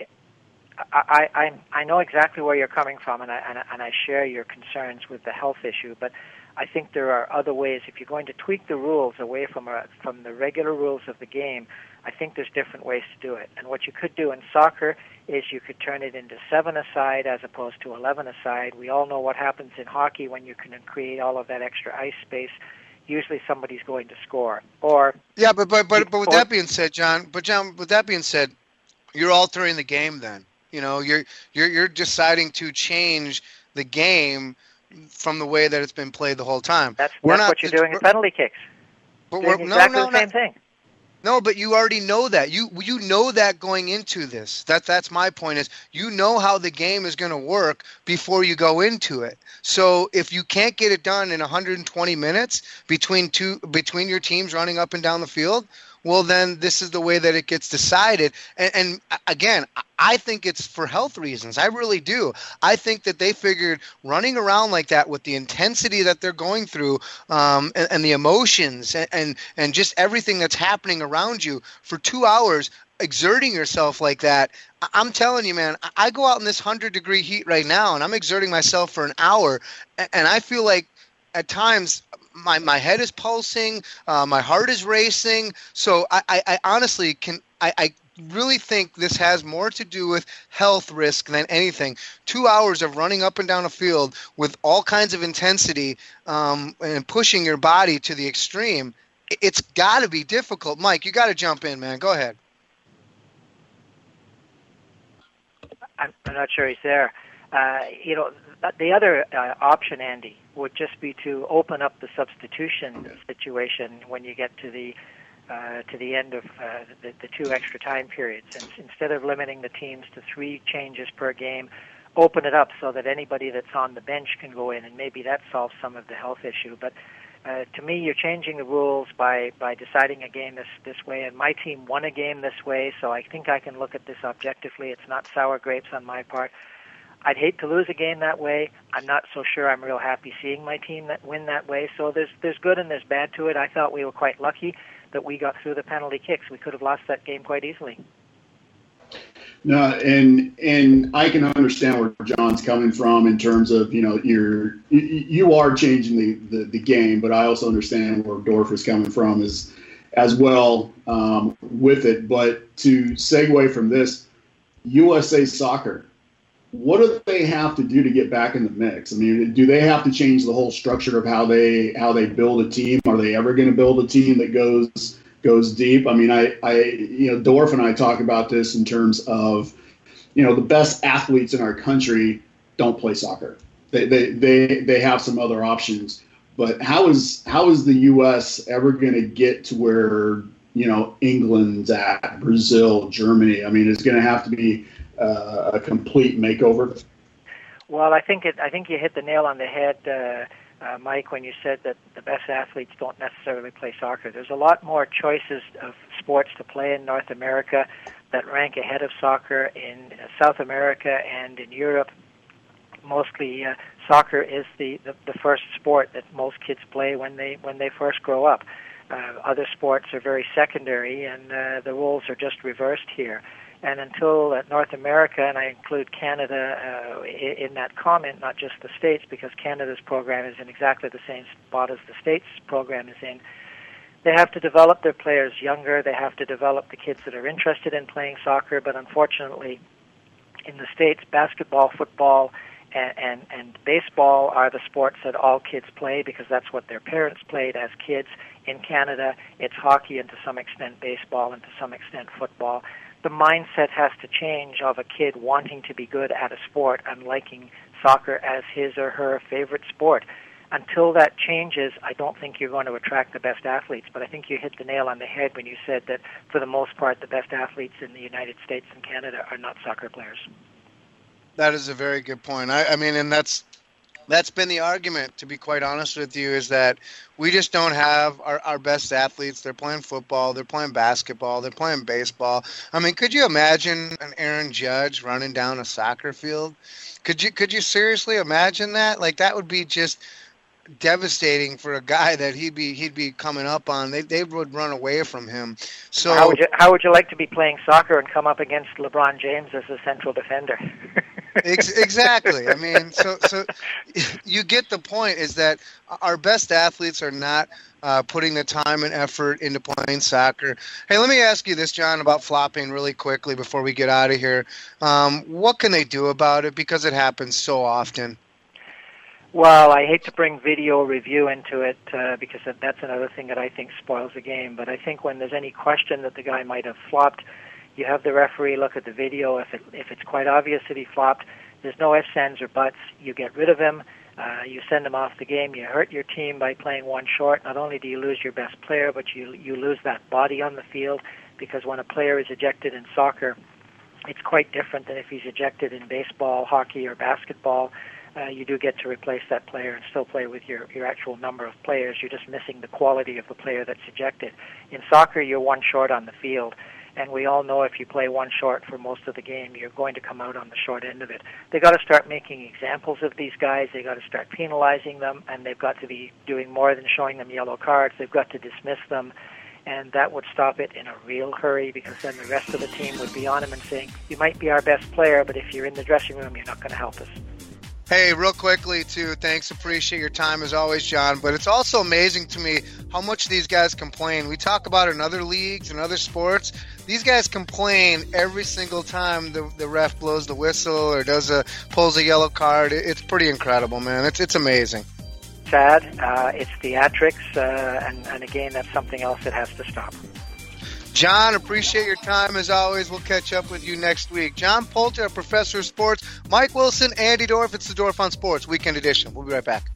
I know exactly where you're coming from, and I share your concerns with the health issue. But I think there are other ways. If you're going to tweak the rules away from the regular rules of the game, I think there's different ways to do it. And what you could do in soccer is you could turn it into 7-a-side as opposed to 11-a-side. We all know what happens in hockey when you can create all of that extra ice space. Usually somebody's going to score. But with that being said, John, with that being said, you're altering the game then. You're deciding to change the game from the way that it's been played the whole time. That's what you're doing in penalty kicks. But doing exactly the same thing. No, but you already know that. You know that going into this. That's my point, is you know how the game is going to work before you go into it. So if you can't get it done in 120 minutes between your teams running up and down the field, well, then this is the way that it gets decided. And again, I think it's for health reasons. I really do. I think that they figured running around like that with the intensity that they're going through, and the emotions and just everything that's happening around you for 2 hours, exerting yourself like that. I'm telling you, man, I go out in this 100-degree heat right now, and I'm exerting myself for an hour, and I feel like at times my head is pulsing, my heart is racing. So I honestly I really think this has more to do with health risk than anything. 2 hours of running up and down a field with all kinds of intensity, and pushing your body to the extreme, it's got to be difficult. Mike, you got to jump in, man. Go ahead. I'm not sure he's there. The other option, Andy, would just be to open up the substitution situation when you get to the end of the 2 extra time periods. And instead of limiting the teams to 3 changes per game, open it up so that anybody that's on the bench can go in, and maybe that solves some of the health issue. But to me, you're changing the rules by deciding a game this way, and my team won a game this way, so I think I can look at this objectively. It's not sour grapes on my part. I'd hate to lose a game that way. I'm not so sure I'm real happy seeing my team win that way, so there's good and there's bad to it. I thought we were quite lucky that we got through the penalty kicks. We could have lost that game quite easily. No, and I can understand where John's coming from in terms of, you are changing the game, but I also understand where Dorf is coming from as well with it. But to segue from this, USA Soccer, what do they have to do to get back in the mix? I mean, do they have to change the whole structure of how they build a team? Are they ever going to build a team that goes deep? I mean, Dorf and I talk about this in terms of, the best athletes in our country don't play soccer. They have some other options. But how is the U.S. ever going to get to where, England's at, Brazil, Germany? I mean, it's going to have to be a complete makeover. Well, I think you hit the nail on the head, Mike, when you said that the best athletes don't necessarily play soccer. There's a lot more choices of sports to play in North America that rank ahead of soccer. In South America and in Europe, mostly soccer is the first sport that most kids play when they first grow up. Other sports are very secondary, and the roles are just reversed here. And until North America, and I include Canada in that comment, not just the States, because Canada's program is in exactly the same spot as the States' program is in, they have to develop their players younger. They have to develop the kids that are interested in playing soccer. But unfortunately, in the States, basketball, football, and baseball are the sports that all kids play because that's what their parents played as kids. In Canada, it's hockey and to some extent baseball and to some extent football. The mindset has to change of a kid wanting to be good at a sport and liking soccer as his or her favorite sport. Until that changes, I don't think you're going to attract the best athletes. But I think you hit the nail on the head when you said that, for the most part, the best athletes in the United States and Canada are not soccer players. That is a very good point. I mean, and that's been the argument, to be quite honest with you, is that we just don't have our best athletes. They're playing football, they're playing basketball, they're playing baseball. I mean, could you imagine an Aaron Judge running down a soccer field? Could you seriously imagine that? Like, that would be just devastating for a guy that he'd be coming up on. They would run away from him. So how would you like to be playing soccer and come up against LeBron James as a central defender? Exactly. I mean, so you get the point, is that our best athletes are not putting the time and effort into playing soccer. Hey, let me ask you this, John, about flopping really quickly before we get out of here. What can they do about it? Because it happens so often. Well, I hate to bring video review into it because that's another thing that I think spoils the game. But I think when there's any question that the guy might have flopped, you have the referee look at the video. If it's quite obvious that he flopped, there's no ifs, ands, or buts. You get rid of him. You send him off the game. You hurt your team by playing one short. Not only do you lose your best player, but you lose that body on the field, because when a player is ejected in soccer, it's quite different than if he's ejected in baseball, hockey, or basketball. You do get to replace that player and still play with your actual number of players. You're just missing the quality of the player that's ejected. In soccer, you're one short on the field, and we all know if you play one short for most of the game, you're going to come out on the short end of it. They've got to start making examples of these guys. They've got to start penalizing them, and they've got to be doing more than showing them yellow cards. They've got to dismiss them, and that would stop it in a real hurry, because then the rest of the team would be on him and saying, you might be our best player, but if you're in the dressing room, you're not going to help us. Hey, real quickly, too, thanks. Appreciate your time as always, John. But it's also amazing to me how much these guys complain. We talk about it in other leagues and other sports. These guys complain every single time the ref blows the whistle or pulls a yellow card. It's pretty incredible, man. It's amazing. Sad. It's theatrics. And again, that's something else that has to stop. John, appreciate your time as always. We'll catch up with you next week. John Poulter, a professor of sports. Mike Wilson, Andy Dorf. It's the Dorf on Sports Weekend Edition. We'll be right back.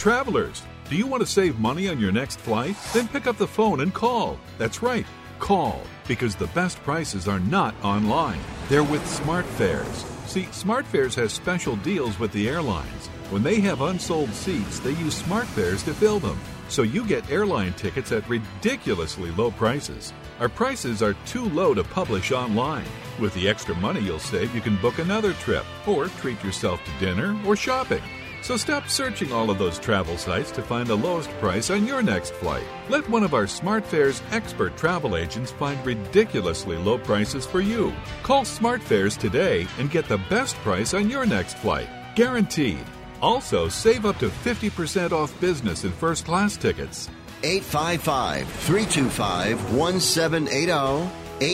travelers. Do you want to save money on your next flight? Then pick up the phone and call. That's right, call, because the best prices are not online. They're with SmartFares. See, SmartFares has special deals with the airlines. When they have unsold seats, they use SmartFares to fill them. So you get airline tickets at ridiculously low prices. Our prices are too low to publish online. With the extra money you'll save, you can book another trip or treat yourself to dinner or shopping. So stop searching all of those travel sites to find the lowest price on your next flight. Let one of our SmartFares expert travel agents find ridiculously low prices for you. Call SmartFares today and get the best price on your next flight. Guaranteed. Also, save up to 50% off business and first-class tickets. 855-325-1780.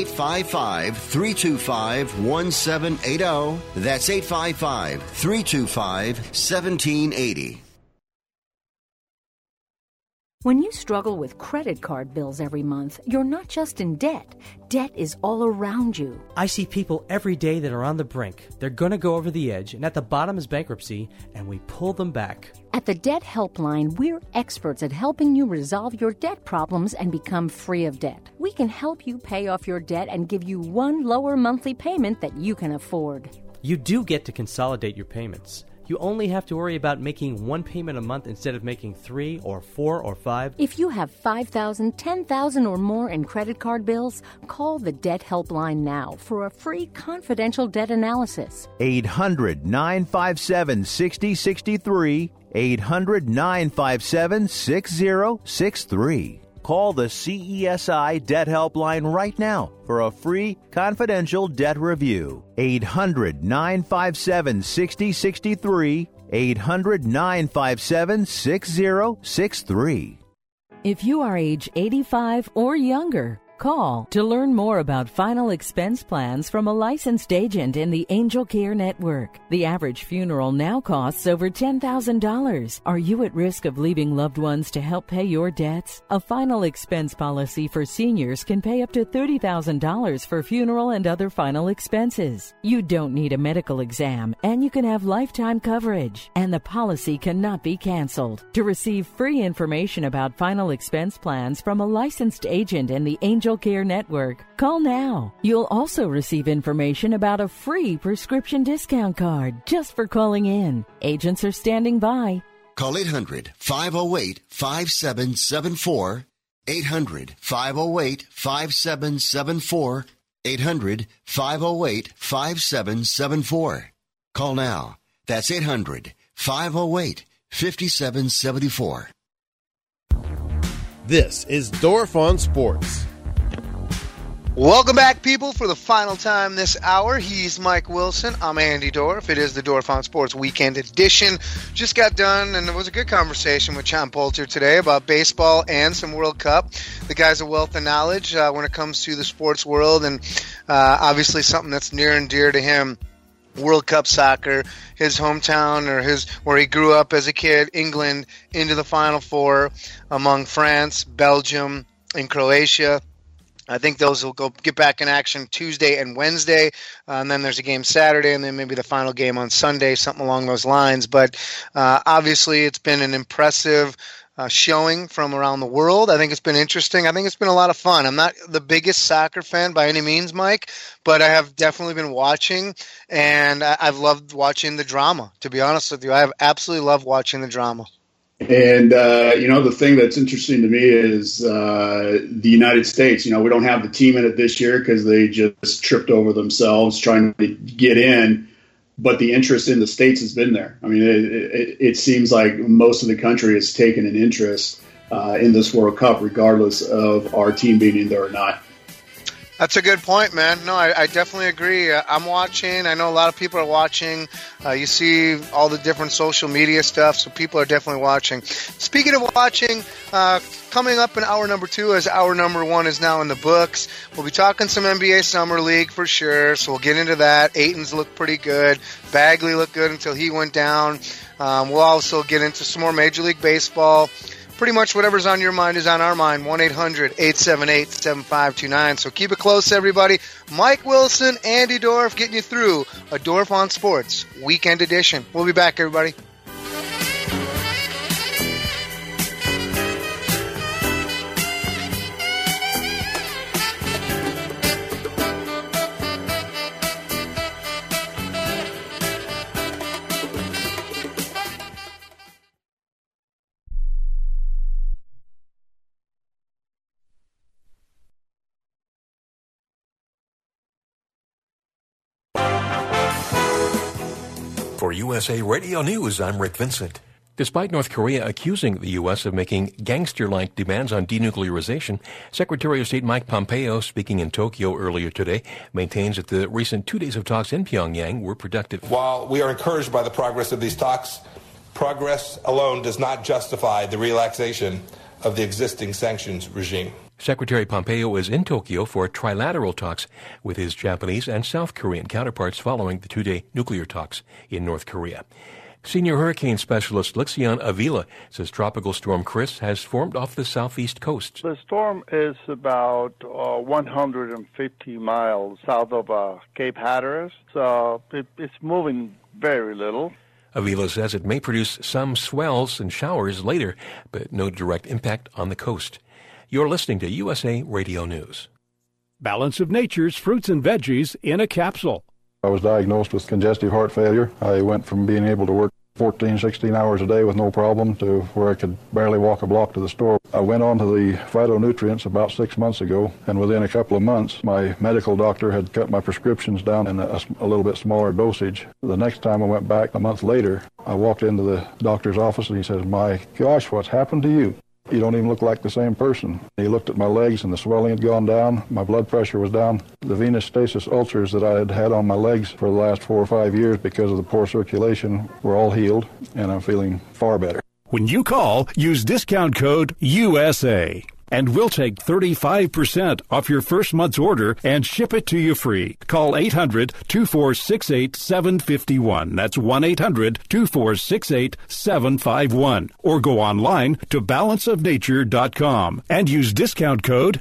855-325-1780. That's 855-325-1780. When you struggle with credit card bills every month, you're not just in debt. Debt is all around you. I see people every day that are on the brink. They're going to go over the edge, and at the bottom is bankruptcy, and we pull them back. At the Debt Helpline, we're experts at helping you resolve your debt problems and become free of debt. We can help you pay off your debt and give you one lower monthly payment that you can afford. You do get to consolidate your payments. You only have to worry about making one payment a month instead of making 3 or 4 or 5. If you have $5,000, $10,000 or more in credit card bills, call the Debt Helpline now for a free confidential debt analysis. 800-957-6063. 800-957-6063. Call the CESI Debt Helpline right now for a free confidential debt review. 800-957-6063. 800-957-6063. If you are age 85 or younger, call to learn more about final expense plans from a licensed agent in the Angel Care Network. The average funeral now costs over $10,000. Are you at risk of leaving loved ones to help pay your debts? A final expense policy for seniors can pay up to $30,000 for funeral and other final expenses. You don't need a medical exam, and you can have lifetime coverage, and the policy cannot be canceled. To receive free information about final expense plans from a licensed agent in the Angel Care Network, call now. You'll also receive information about a free prescription discount card just for calling in. Agents are standing by. Call 800-508-5774. 800-508-5774. 800-508-5774. Call now. That's 800-508-5774. This is Dorf on Sports. Welcome back, people, for the final time this hour. He's Mike Wilson. I'm Andy Dorf. It is the Dorf on Sports Weekend Edition. Just got done, and it was a good conversation with John Poulter today about baseball and some World Cup. The guy's a wealth of knowledge when it comes to the sports world, and obviously something that's near and dear to him. World Cup soccer, his hometown or where he grew up as a kid, England, into the Final Four among France, Belgium, and Croatia. I think those will get back in action Tuesday and Wednesday, and then there's a game Saturday, and then maybe the final game on Sunday, something along those lines. But obviously it's been an impressive showing from around the world. I think it's been interesting. I think it's been a lot of fun. I'm not the biggest soccer fan by any means, Mike, but I have definitely been watching, and I've loved watching the drama, to be honest with you. I have absolutely loved watching the drama. And, the thing that's interesting to me is the United States. We don't have the team in it this year because they just tripped over themselves trying to get in. But the interest in the States has been there. I mean, it seems like most of the country has taken an interest in this World Cup, regardless of our team being in there or not. That's a good point, man. No, I definitely agree. I'm watching. I know a lot of people are watching. You see all the different social media stuff, so people are definitely watching. Speaking of watching, coming up in hour number 2, as hour number 1 is now in the books, we'll be talking some NBA Summer League for sure, so we'll get into that. Ayton's looked pretty good. Bagley looked good until he went down. We'll also get into some more Major League Baseball. Pretty much whatever's on your mind is on our mind, 1-800-878-7529. So keep it close, everybody. Mike Wilson, Andy Dorf, getting you through a Dorf on Sports Weekend Edition. We'll be back, everybody. For USA Radio News, I'm Rick Vincent. Despite North Korea accusing the U.S. of making gangster-like demands on denuclearization, Secretary of State Mike Pompeo, speaking in Tokyo earlier today, maintains that the recent 2 days of talks in Pyongyang were productive. While we are encouraged by the progress of these talks, progress alone does not justify the relaxation of the existing sanctions regime. Secretary Pompeo is in Tokyo for trilateral talks with his Japanese and South Korean counterparts following the 2-day nuclear talks in North Korea. Senior hurricane specialist Lixion Avila says Tropical Storm Chris has formed off the southeast coast. The storm is about 150 miles south of Cape Hatteras, so it's moving very little. Avila says it may produce some swells and showers later, but no direct impact on the coast. You're listening to USA Radio News. Balance of Nature's fruits and veggies in a capsule. I was diagnosed with congestive heart failure. I went from being able to work 14, 16 hours a day with no problem to where I could barely walk a block to the store. I went on to the phytonutrients about 6 months ago, and within a couple of months, my medical doctor had cut my prescriptions down in a little bit smaller dosage. The next time I went back, a month later, I walked into the doctor's office and he says, "My gosh, what's happened to you? You don't even look like the same person." He looked at my legs and the swelling had gone down. My blood pressure was down. The venous stasis ulcers that I had had on my legs for the last 4 or 5 years because of the poor circulation were all healed, and I'm feeling far better. When you call, use discount code USA, and we'll take 35% off your first month's order and ship it to you free. Call 800-2468-751. That's 1-800-2468-751. Or go online to balanceofnature.com and use discount code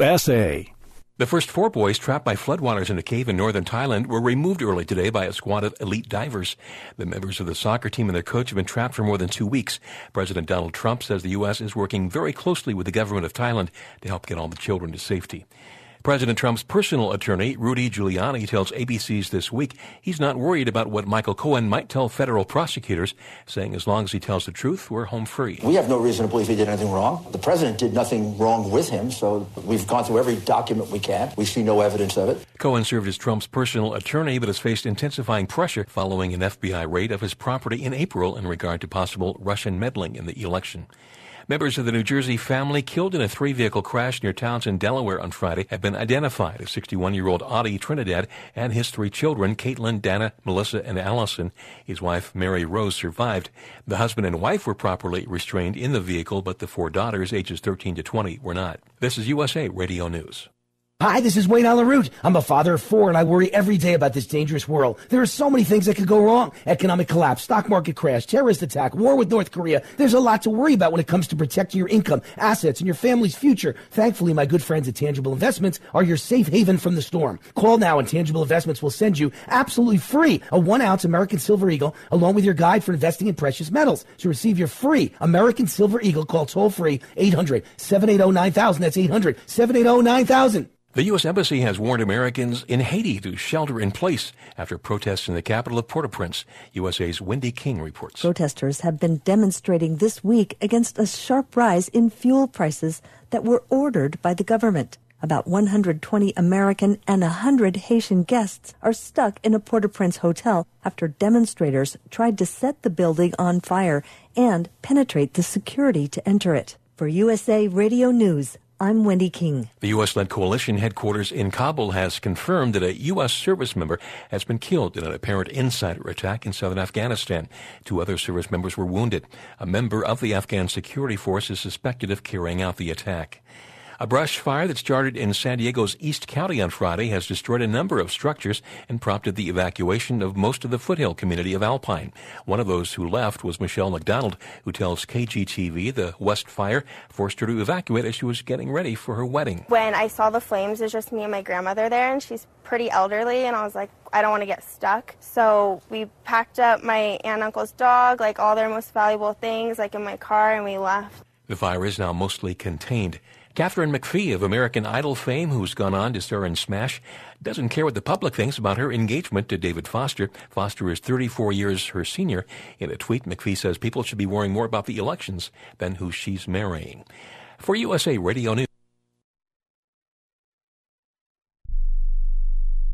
USA. The first 4 boys trapped by floodwaters in a cave in northern Thailand were removed early today by a squad of elite divers. The members of the soccer team and their coach have been trapped for more than 2 weeks. President Donald Trump says the U.S. is working very closely with the government of Thailand to help get all the children to safety. President Trump's personal attorney, Rudy Giuliani, tells ABC's This Week he's not worried about what Michael Cohen might tell federal prosecutors, saying as long as he tells the truth, we're home free. We have no reason to believe he did anything wrong. The president did nothing wrong with him, so we've gone through every document we can. We see no evidence of it. Cohen served as Trump's personal attorney, but has faced intensifying pressure following an FBI raid of his property in April in regard to possible Russian meddling in the election. Members of the New Jersey family killed in a 3-vehicle crash near Townsend, Delaware on Friday have been identified as 61-year-old Audie Trinidad and his 3 children, Caitlin, Dana, Melissa, and Allison. His wife, Mary Rose, survived. The husband and wife were properly restrained in the vehicle, but the 4 daughters, ages 13 to 20, were not. This is USA Radio News. Hi, this is Wayne Alaroot. I'm a father of 4, and I worry every day about this dangerous world. There are so many things that could go wrong. Economic collapse, stock market crash, terrorist attack, war with North Korea. There's a lot to worry about when it comes to protecting your income, assets, and your family's future. Thankfully, my good friends at Tangible Investments are your safe haven from the storm. Call now, and Tangible Investments will send you absolutely free a 1-ounce American Silver Eagle along with your guide for investing in precious metals. To receive your free American Silver Eagle, call toll-free 800-780-9000. That's 800-780-9000. The U.S. Embassy has warned Americans in Haiti to shelter in place after protests in the capital of Port-au-Prince. USA's Wendy King reports. Protesters have been demonstrating this week against a sharp rise in fuel prices that were ordered by the government. About 120 American and 100 Haitian guests are stuck in a Port-au-Prince hotel after demonstrators tried to set the building on fire and penetrate the security to enter it. For USA Radio News, I'm Wendy King. The U.S.-led coalition headquarters in Kabul has confirmed that a U.S. service member has been killed in an apparent insider attack in southern Afghanistan. 2 other service members were wounded. A member of the Afghan security force is suspected of carrying out the attack. A brush fire that started in San Diego's East County on Friday has destroyed a number of structures and prompted the evacuation of most of the foothill community of Alpine. One of those who left was Michelle McDonald, who tells KGTV the West Fire forced her to evacuate as she was getting ready for her wedding. When I saw the flames, there's just me and my grandmother there, and she's pretty elderly, and I was like, I don't want to get stuck. So we packed up my aunt and uncle's dog, like all their most valuable things, like in my car, and we left. The fire is now mostly contained. Katharine McPhee of American Idol fame, who's gone on to star in Smash, doesn't care what the public thinks about her engagement to David Foster. Foster is 34 years her senior. In a tweet, McPhee says people should be worrying more about the elections than who she's marrying. For USA Radio News.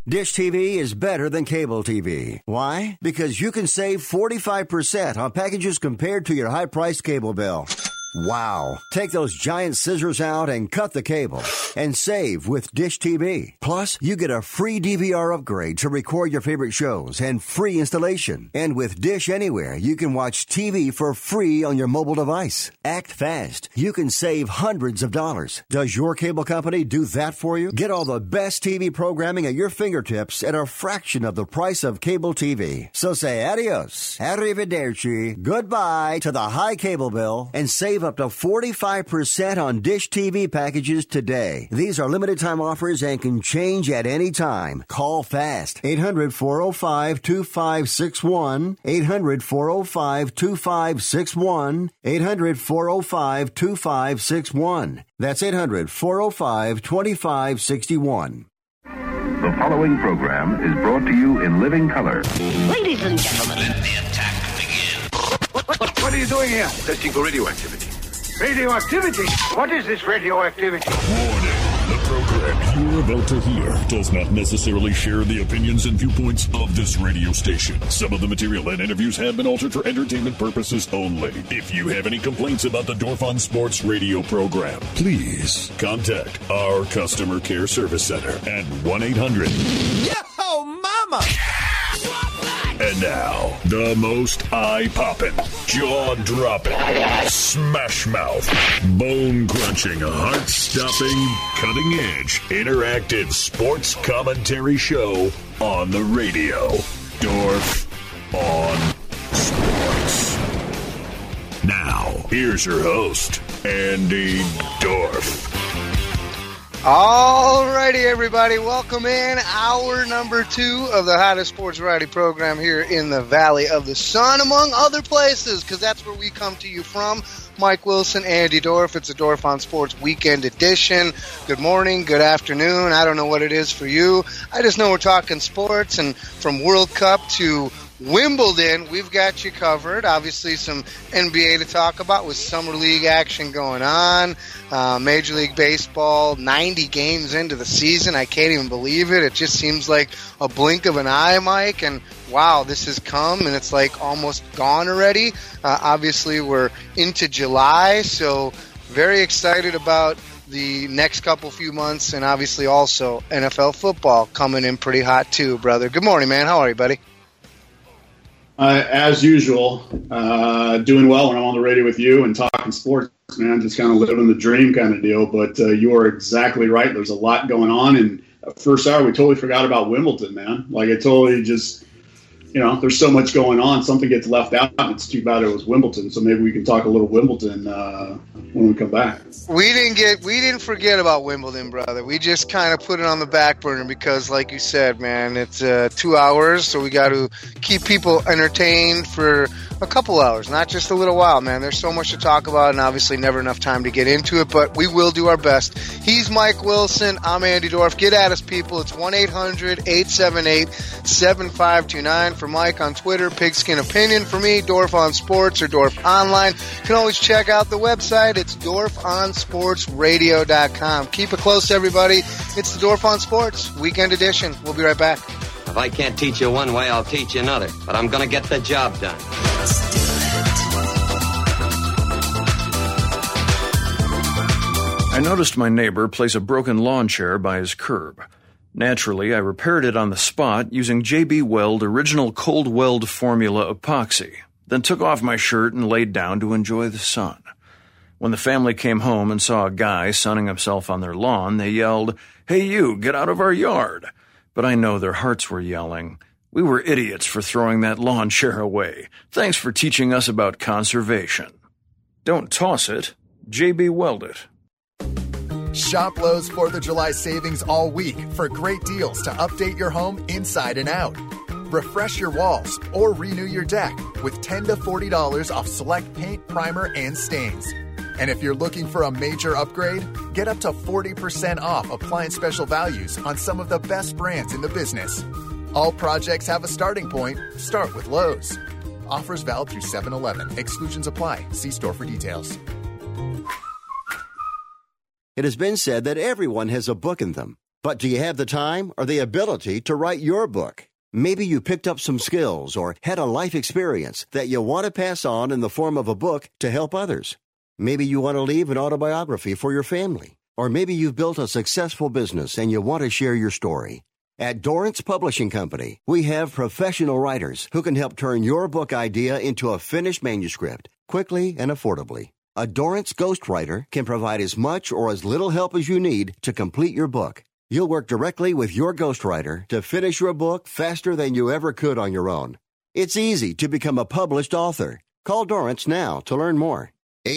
Dish TV is better than cable TV. Why? Because you can save 45% on packages compared to your high-priced cable bill. Wow. Take those giant scissors out and cut the cable and save with Dish TV. Plus, you get a free DVR upgrade to record your favorite shows and free installation. And with Dish Anywhere, you can watch TV for free on your mobile device. Act fast. You can save hundreds of dollars. Does your cable company do that for you? Get all the best TV programming at your fingertips at a fraction of the price of cable TV. So say adios, arrivederci, goodbye to the high cable bill and save up to 45% on Dish TV packages today. These are limited time offers and can change at any time. Call fast. 800-405-2561. 800-405-2561. 800-405-2561. That's 800-405-2561. The following program is brought to you in living color. Ladies and gentlemen, let the attack begin. What are you doing here? Testing for radioactivity. Radioactivity? What is this radioactivity? Warning. The program you're about to hear does not necessarily share the opinions and viewpoints of this radio station. Some of the material and interviews have been altered for entertainment purposes only. If you have any complaints about the Dorf on Sports radio program, please contact our customer care service center at 1-800. Yo, mama! And now, the most eye-popping, jaw-dropping, smash-mouth, bone-crunching, heart-stopping, cutting-edge, interactive sports commentary show on the radio. Dorf on Sports. Now, here's your host, Andy Dorf. Alrighty, everybody, welcome in hour number 2 of the hottest sports variety program here in the Valley of the Sun, among other places, because that's where we come to you from. Mike Wilson, Andy Dorf. It's a Dorf on Sports weekend edition. Good morning, good afternoon. I don't know what it is for you. I just know we're talking sports, and from World Cup to Wimbledon, we've got you covered. Obviously, some NBA to talk about with Summer League action going on. Major League Baseball, 90 games into the season. I can't even believe it. It just seems like a blink of an eye, Mike. And wow, this has come, and it's like almost gone already. Obviously, we're into July, so very excited about the next few months, and obviously also NFL football coming in pretty hot too, brother. Good morning, man. How are you, buddy? As usual, doing well when I'm on the radio with you and talking sports, man. Just kind of living the dream kind of deal. But you are exactly right. There's a lot going on. And first hour, we totally forgot about Wimbledon, man. Like, it totally just, there's so much going on. Something gets left out. It's too bad it was Wimbledon. So maybe we can talk a little Wimbledon when we come back. We didn't forget about Wimbledon, brother. We just kind of put it on the back burner because, like you said, man, it's 2 hours, so we got to keep people entertained for a couple hours, not just a little while, man. There's so much to talk about, and obviously never enough time to get into it, but we will do our best. He's Mike Wilson. I'm Andy Dorf. Get at us, people. It's 1-800-878-7529 for Mike on Twitter. Pigskin Opinion for me. Dorf on Sports or Dorf Online. You can always check out the website. It's DorfOnSportsRadio.com. Keep it close, everybody. It's the Dorf on Sports Weekend Edition. We'll be right back. If I can't teach you one way, I'll teach you another. But I'm going to get the job done. I noticed my neighbor place a broken lawn chair by his curb. Naturally, I repaired it on the spot using JB Weld Original Cold Weld Formula epoxy, then took off my shirt and laid down to enjoy the sun. When the family came home and saw a guy sunning himself on their lawn, they yelled, "Hey you, get out of our yard!" But I know their hearts were yelling, "We were idiots for throwing that lawn chair away. Thanks for teaching us about conservation." Don't toss it, JB Weld it. Shop Lowe's 4th of July savings all week for great deals to update your home inside and out. Refresh your walls or renew your deck with $10 to $40 off select paint, primer, and stains. And if you're looking for a major upgrade, get up to 40% off appliance special values on some of the best brands in the business. All projects have a starting point. Start with Lowe's. Offers valid through 7/11. Exclusions apply. See store for details. It has been said that everyone has a book in them. But do you have the time or the ability to write your book? Maybe you picked up some skills or had a life experience that you want to pass on in the form of a book to help others. Maybe you want to leave an autobiography for your family. Or maybe you've built a successful business and you want to share your story. At Dorrance Publishing Company, we have professional writers who can help turn your book idea into a finished manuscript quickly and affordably. A Dorrance ghostwriter can provide as much or as little help as you need to complete your book. You'll work directly with your ghostwriter to finish your book faster than you ever could on your own. It's easy to become a published author. Call Dorrance now to learn more.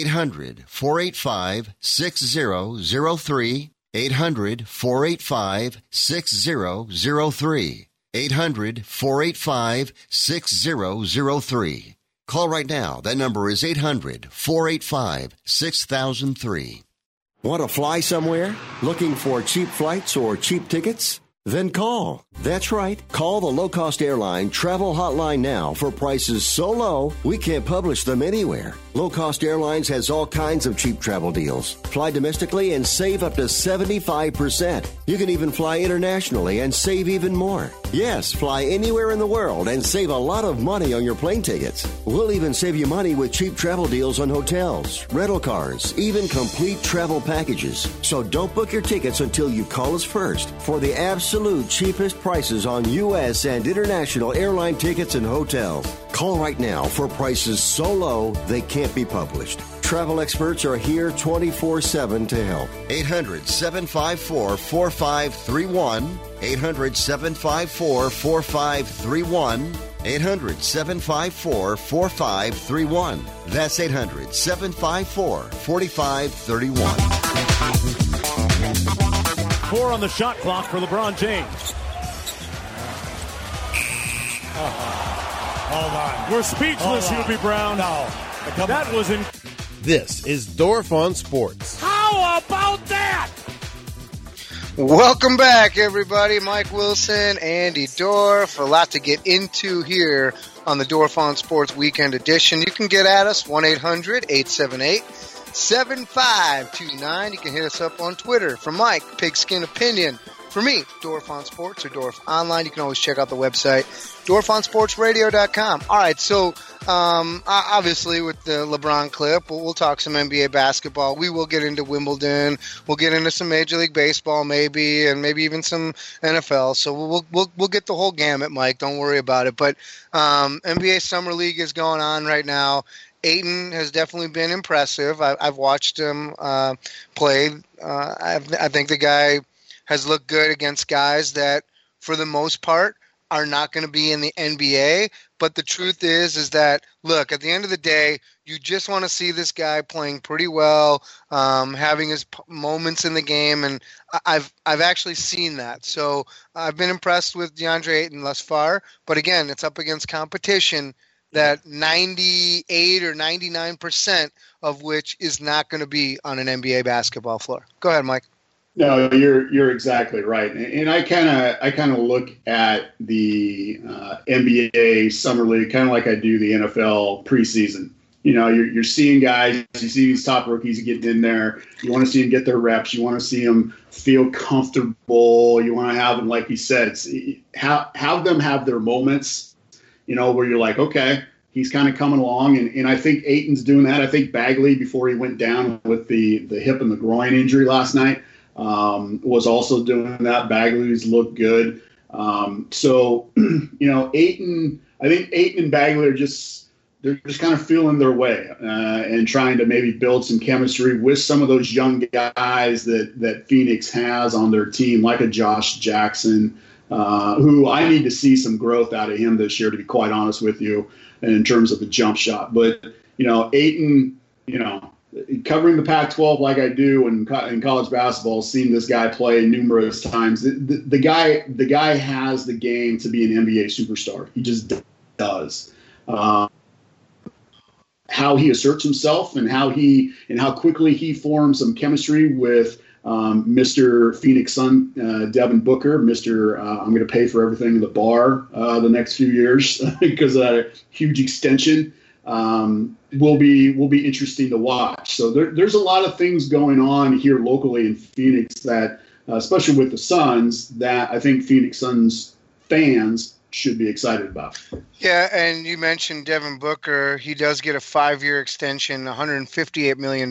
800-485-6003. 800-485-6003. 800-485-6003. Call right now. That number is 800-485-6003. Want to fly somewhere? Looking for cheap flights or cheap tickets? Then call. That's right. Call the low-cost airline travel hotline now for prices so low we can't publish them anywhere. Low-cost airlines has all kinds of cheap travel deals. Fly domestically and save up to 75%. You can even fly internationally and save even more. Yes, fly anywhere in the world and save a lot of money on your plane tickets. We'll even save you money with cheap travel deals on hotels, rental cars, even complete travel packages. So don't book your tickets until you call us first for the absolute cheapest prices on U.S. and international airline tickets and hotels. Call right now for prices so low they can't be published. Travel experts are here 24/7 to help. 800-754-4531. 800-754-4531. 800-754-4531. That's 800-754-4531. 4 on the shot clock for LeBron James. Hold on. We're speechless, Hubie Brown. No. That was in. This is Dorf on Sports. How about that? Welcome back, everybody. Mike Wilson, Andy Dorf. A lot to get into here on the Dorf on Sports Weekend Edition. You can get at us, 1-800-878-7529. You can hit us up on Twitter. For Mike, Pigskin Opinion. For me, Dorf on Sports or Dorf Online. You can always check out the website, DorfOnSportsRadio.com. All right, so obviously with the LeBron clip, we'll talk some NBA basketball. We will get into Wimbledon. We'll get into some Major League Baseball maybe, and maybe even some NFL. So we'll get the whole gamut, Mike. Don't worry about it. But NBA Summer League is going on right now. Ayton has definitely been impressive. I've watched him play. I think the guy has looked good against guys that, for the most part, are not going to be in the NBA. But the truth is that, look, at the end of the day, you just want to see this guy playing pretty well, having his moments in the game, and I've actually seen that. So I've been impressed with DeAndre Ayton thus far. But again, it's up against competition that 98 or 99% of which is not going to be on an NBA basketball floor. Go ahead, Mike. No, you're exactly right, and I kind of look at the NBA Summer League kind of like I do the NFL preseason. You know, you're seeing guys, you see these top rookies getting in there. You want to see them get their reps. You want to see them feel comfortable. You want to have them, like you said, have them have their moments. You know, where you're like, okay, he's kind of coming along, and I think Ayton's doing that. I think Bagley, before he went down with the hip and the groin injury last night, was also doing that. Bagley's looked good. So, you know, Ayton, I think Ayton and Bagley they're just kind of feeling their way and trying to maybe build some chemistry with some of those young guys that Phoenix has on their team, like a Josh Jackson, who I need to see some growth out of him this year, to be quite honest with you, in terms of the jump shot. But, you know, Ayton, you know, covering the Pac-12 like I do in college basketball, seeing this guy play numerous times, the guy has the game to be an NBA superstar. He just does. How he asserts himself and how quickly he forms some chemistry with Mr. Phoenix Sun, Devin Booker, Mr. I'm going to pay for everything in the bar the next few years because of that huge extension. Will be interesting to watch. So there's a lot of things going on here locally in Phoenix that especially with the Suns, that I think Phoenix Suns fans should be excited about. Yeah, and you mentioned Devin Booker. He does get a 5-year extension, $158 million.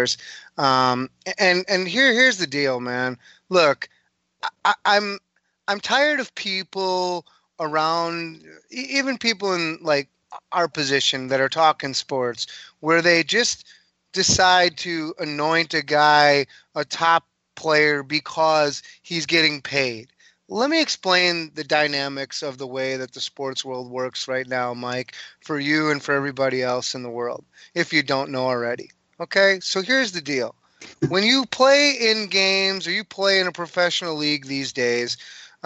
And here's the deal, man. Look, I'm tired of people around, even people in like our position that are talking sports, where they just decide to anoint a guy a top player because he's getting paid. Let me explain the dynamics of the way that the sports world works right now, Mike, for you and for everybody else in the world, if you don't know already. Okay? So here's the deal. When you play in games or you play in a professional league these days,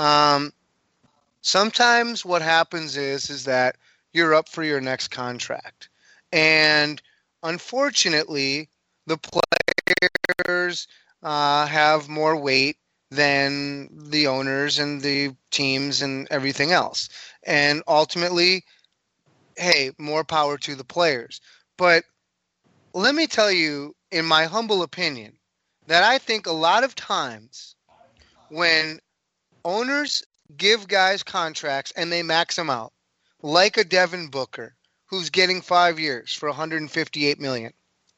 sometimes what happens is that you're up for your next contract. And unfortunately, the players have more weight than the owners and the teams and everything else. And ultimately, hey, more power to the players. But let me tell you, in my humble opinion, that I think a lot of times when owners give guys contracts and they max them out, like a Devin Booker, who's getting 5 years for $158 million,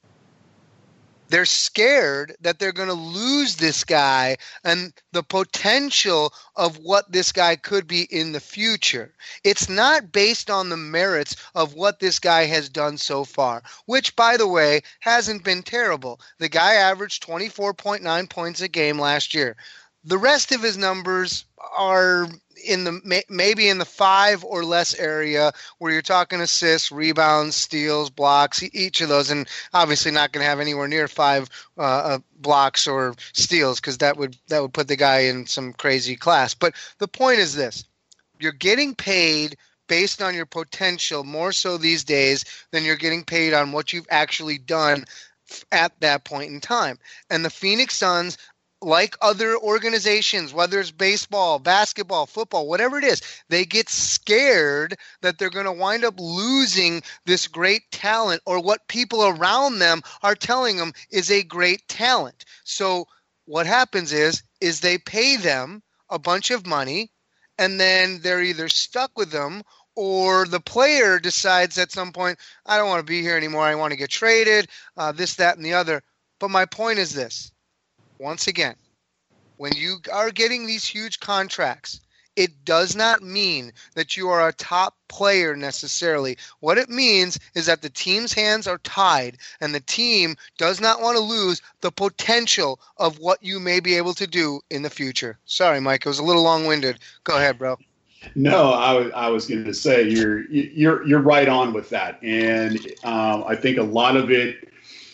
they're scared that they're going to lose this guy and the potential of what this guy could be in the future. It's not based on the merits of what this guy has done so far, which, by the way, hasn't been terrible. The guy averaged 24.9 points a game last year. The rest of his numbers are in the maybe in the 5 or less area, where you're talking assists, rebounds, steals, blocks, each of those, and obviously not going to have anywhere near 5 blocks or steals, because that would put the guy in some crazy class. But the point is this: you're getting paid based on your potential more so these days than you're getting paid on what you've actually done at that point in time. And the Phoenix Suns, like other organizations, whether it's baseball, basketball, football, whatever it is, they get scared that they're going to wind up losing this great talent, or what people around them are telling them is a great talent. So what happens is they pay them a bunch of money, and then they're either stuck with them, or the player decides at some point, I don't want to be here anymore, I want to get traded, this, that, and the other. But my point is this. Once again, when you are getting these huge contracts, it does not mean that you are a top player necessarily. What it means is that the team's hands are tied, and the team does not want to lose the potential of what you may be able to do in the future. Sorry, Mike, it was a little long-winded. Go ahead, bro. No, I was going to say you're right on with that, and I think a lot of it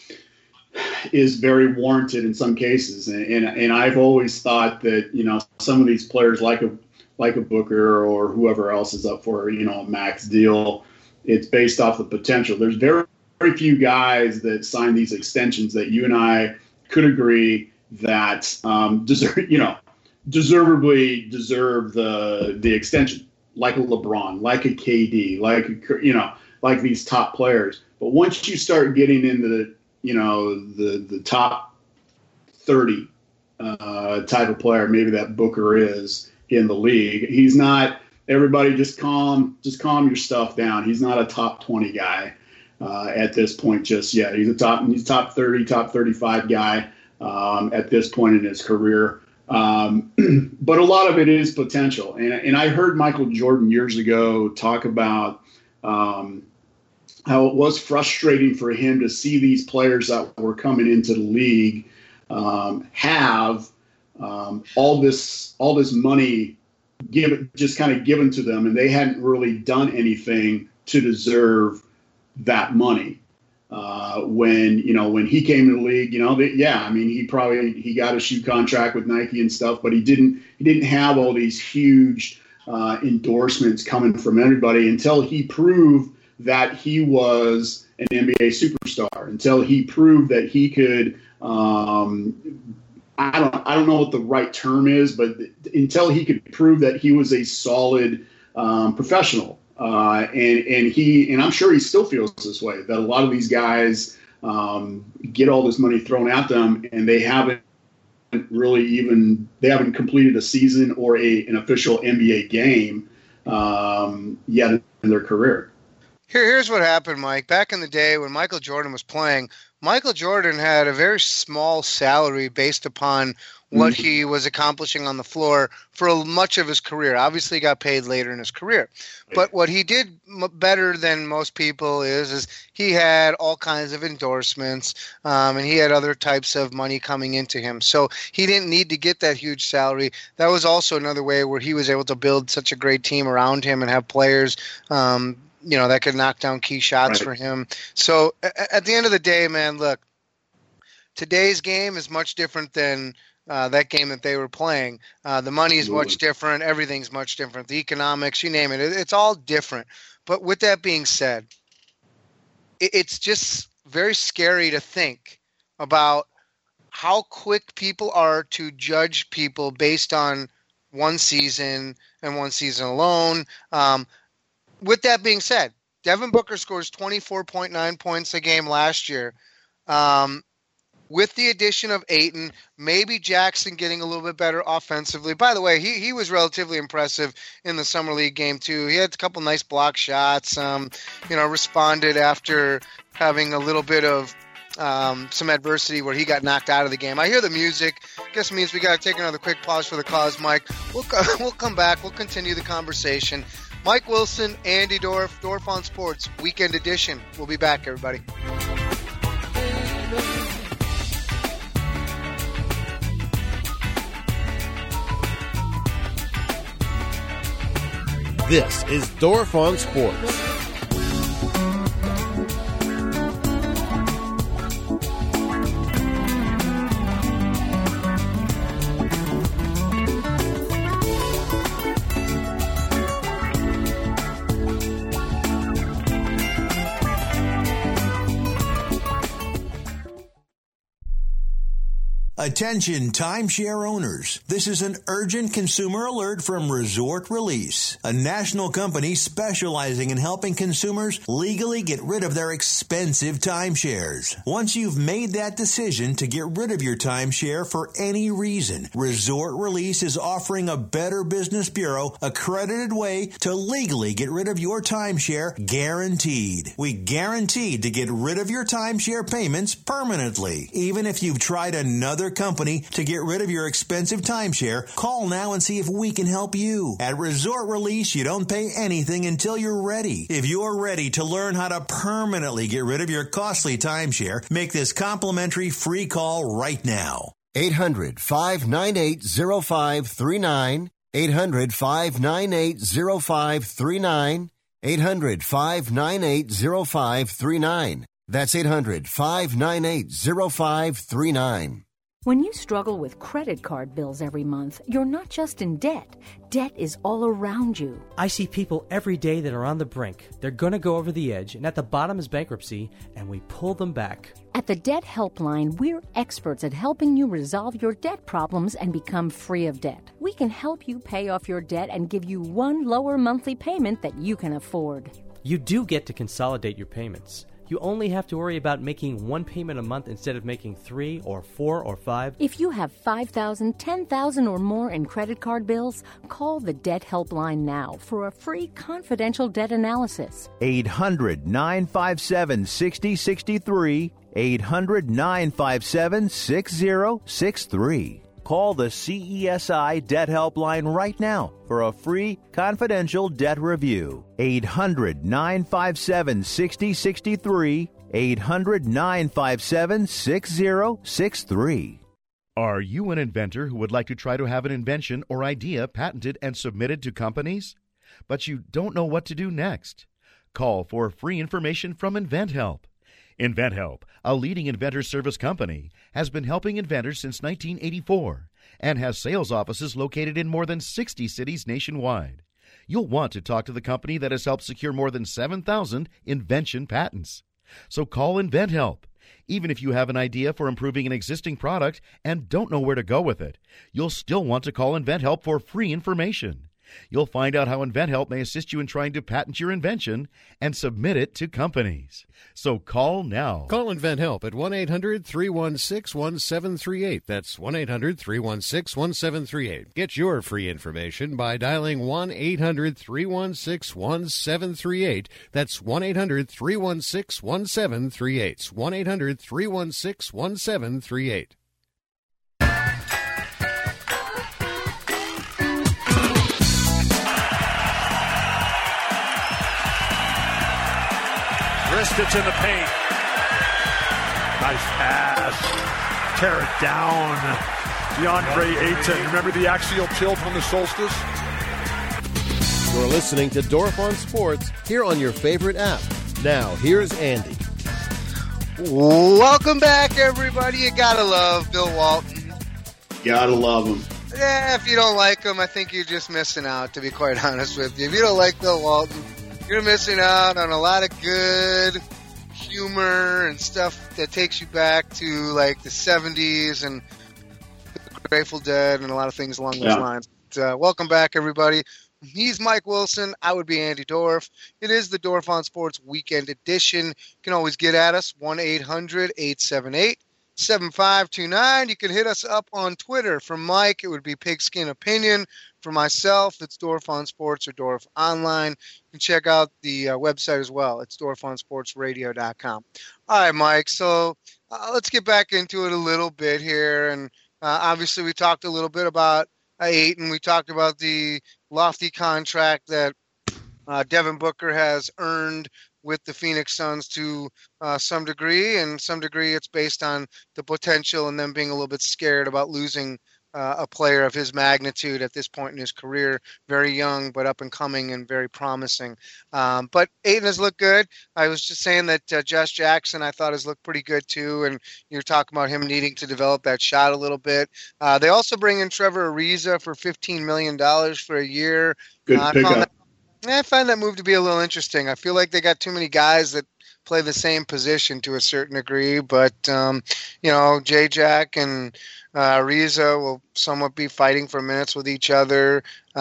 is very warranted in some cases, and I've always thought that, you know, some of these players like a Booker or whoever else is up for, you know, a max deal, it's based off the potential. There's very, very few guys that sign these extensions that you and I could agree that deservedly deserve the extension, like a LeBron, like a KD, like these top players. But once you start getting into the top 30 type of player, maybe that Booker is in the league, he's not. Everybody just calm your stuff down. He's not a top 20 guy at this point just yet. He's top 30, top 35 guy at this point in his career. But a lot of it is potential. And I heard Michael Jordan years ago talk about how it was frustrating for him to see these players that were coming into the league have all this money just kind of given to them, and they hadn't really done anything to deserve that money. When he came to the league, he got a shoe contract with Nike and stuff, but he didn't have all these huge endorsements coming from everybody until he proved that he was an NBA superstar, until he proved that he could, I don't know what the right term is, but until he could prove that he was a solid professional. And I'm sure he still feels this way, that a lot of these guys get all this money thrown at them and they haven't haven't completed a season or an official NBA game yet in their career. Here's what happened, Mike. Back in the day when Michael Jordan was playing, Michael Jordan had a very small salary based upon what he was accomplishing on the floor for much of his career. Obviously, he got paid later in his career. But what he did better than most people is he had all kinds of endorsements, and he had other types of money coming into him. So he didn't need to get that huge salary. That was also another way where he was able to build such a great team around him and have players that could knock down key shots for him. So at the end of the day, man, look, today's game is much different than that game that they were playing. The money is much different. Everything's much different. The economics, you name it. It's all different. But with that being said, it's just very scary to think about how quick people are to judge people based on one season and one season alone. With that being said, Devin Booker scores 24.9 points a game last year. With the addition of Ayton, maybe Jackson getting a little bit better offensively. By the way, he was relatively impressive in the Summer League game, too. He had a couple nice block shots, responded after having a little bit of some adversity where he got knocked out of the game. I hear the music. Guess it means we got to take another quick pause for the cause, Mike. We'll come back. We'll continue the conversation. Mike Wilson, Andy Dorff, Dorff on Sports, Weekend Edition. We'll be back, everybody. This is Dorff on Sports. Attention timeshare owners. This is an urgent consumer alert from Resort Release, a national company specializing in helping consumers legally get rid of their expensive timeshares. Once you've made that decision to get rid of your timeshare for any reason, Resort Release is offering a Better Business Bureau accredited way to legally get rid of your timeshare, guaranteed. We guaranteed to get rid of your timeshare payments permanently. Even if you've tried another company to get rid of your expensive timeshare, call now and see if we can help you. At Resort Release, you don't pay anything until you're ready. If you're ready to learn how to permanently get rid of your costly timeshare, make this complimentary free call right now. 800-598-0539. 800-598-0539. 800-598-0539. That's 800-598-0539. When you struggle with credit card bills every month, you're not just in debt. Debt is all around you. I see people every day that are on the brink. They're going to go over the edge, and at the bottom is bankruptcy, and we pull them back. At the Debt Helpline, we're experts at helping you resolve your debt problems and become free of debt. We can help you pay off your debt and give you one lower monthly payment that you can afford. You do get to consolidate your payments. You only have to worry about making one payment a month instead of making 3 or 4 or 5. If you have $5,000, $10,000 or more in credit card bills, call the Debt Helpline now for a free confidential debt analysis. 800-957-6063. 800-957-6063. Call the CESI Debt Helpline right now for a free confidential debt review. 800-957-6063. 800-957-6063. Are you an inventor who would like to try to have an invention or idea patented and submitted to companies? But you don't know what to do next? Call for free information from InventHelp. InventHelp, a leading inventor service company, has been helping inventors since 1984 and has sales offices located in more than 60 cities nationwide. You'll want to talk to the company that has helped secure more than 7,000 invention patents. So call InventHelp. Even if you have an idea for improving an existing product and don't know where to go with it, you'll still want to call InventHelp for free information. You'll find out how InventHelp may assist you in trying to patent your invention and submit it to companies. So call now. Call InventHelp at 1-800-316-1738. That's 1-800-316-1738. Get your free information by dialing 1-800-316-1738. That's 1-800-316-1738. 1-800-316-1738. Ristich in the paint. Nice pass. Tear it down. DeAndre Ayton. Remember the axial tilt from the Solstice? You're listening to Dorf on Sports here on your favorite app. Now, here's Andy. Welcome back, everybody. You gotta love Bill Walton. Gotta love him. Yeah, if you don't like him, I think you're just missing out, to be quite honest with you. If you don't like Bill Walton, you're missing out on a lot of good humor and stuff that takes you back to like the 70s and the Grateful Dead and a lot of things along those lines. Welcome back, everybody. He's Mike Wilson. I would be Andy Dorf. It is the Dorf on Sports Weekend Edition. You can always get at us, 1-800-878-7529. You can hit us up on Twitter. For Mike, it would be Pigskin Opinion. For myself, it's Dorf on Sports or Dorf Online. You can check out the website as well. It's dorfonsportsradio.com. All right, Mike. So let's get back into it a little bit here. And obviously, we talked a little bit about Ayton. We talked about the lofty contract that Devin Booker has earned with the Phoenix Suns to some degree. And some degree, it's based on the potential and them being a little bit scared about losing a player of his magnitude at this point in his career. Very young, but up and coming and very promising. But Ayton has looked good. I was just saying that Josh Jackson, I thought, has looked pretty good too. And you're talking about him needing to develop that shot a little bit. They also bring in Trevor Ariza for $15 million for a year. Good pickup. I find that move to be a little interesting. I feel like they got too many guys that play the same position to a certain degree, but J-Jack and Ariza will somewhat be fighting for minutes with each other.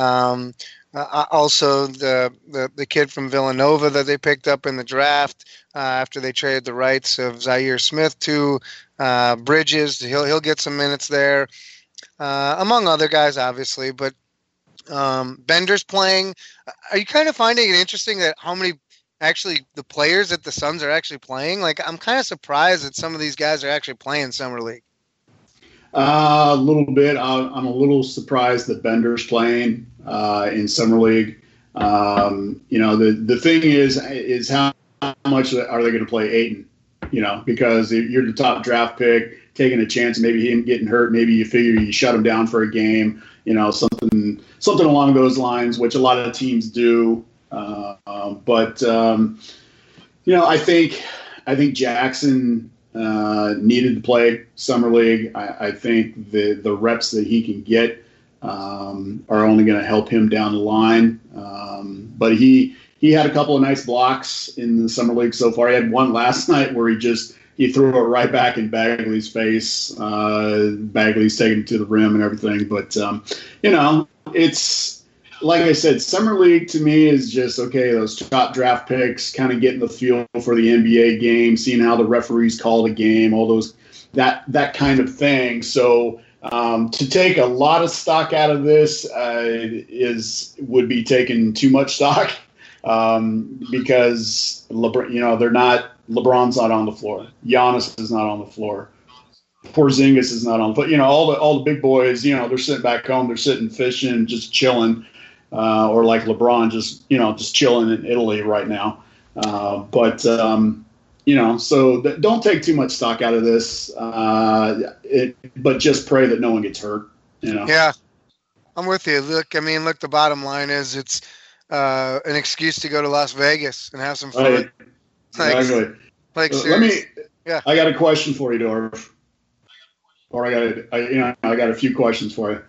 Also, the kid from Villanova that they picked up in the draft after they traded the rights of Zaire Smith to Bridges, he'll get some minutes there, among other guys, obviously. But Bender's playing. Are you kind of finding it interesting that how many actually the players that the Suns are actually playing? Like, I'm kind of surprised that some of these guys are actually playing Summer League. A little bit. I'm a little surprised that Bender's playing in Summer League. The thing is how much are they going to play Ayton? Because you're the top draft pick, taking a chance, maybe him getting hurt. Maybe you figure you shut him down for a game. Something along those lines, which a lot of teams do. But I think Jackson needed to play Summer League. I think the reps that he can get are only going to help him down the line. But he had a couple of nice blocks in the Summer League so far. He had one last night where he threw it right back in Bagley's face. Bagley's taking it to the rim and everything. But, it's like I said, Summer League to me is just, okay, those top draft picks kind of getting the feel for the NBA game, seeing how the referees call the game, all those, that kind of thing. So to take a lot of stock out of this would be taking too much stock because LeBron's not on the floor. Giannis is not on the floor. Porzingis is not on the floor. All the big boys, they're sitting back home, they're sitting fishing, just chilling. Or like LeBron, just chilling in Italy right now. So don't take too much stock out of this, but just pray that no one gets hurt. Yeah, I'm with you. Look, the bottom line is it's an excuse to go to Las Vegas and have some fun. Right. Exactly. I got a question for you, Dorf. Or I got a few questions for you.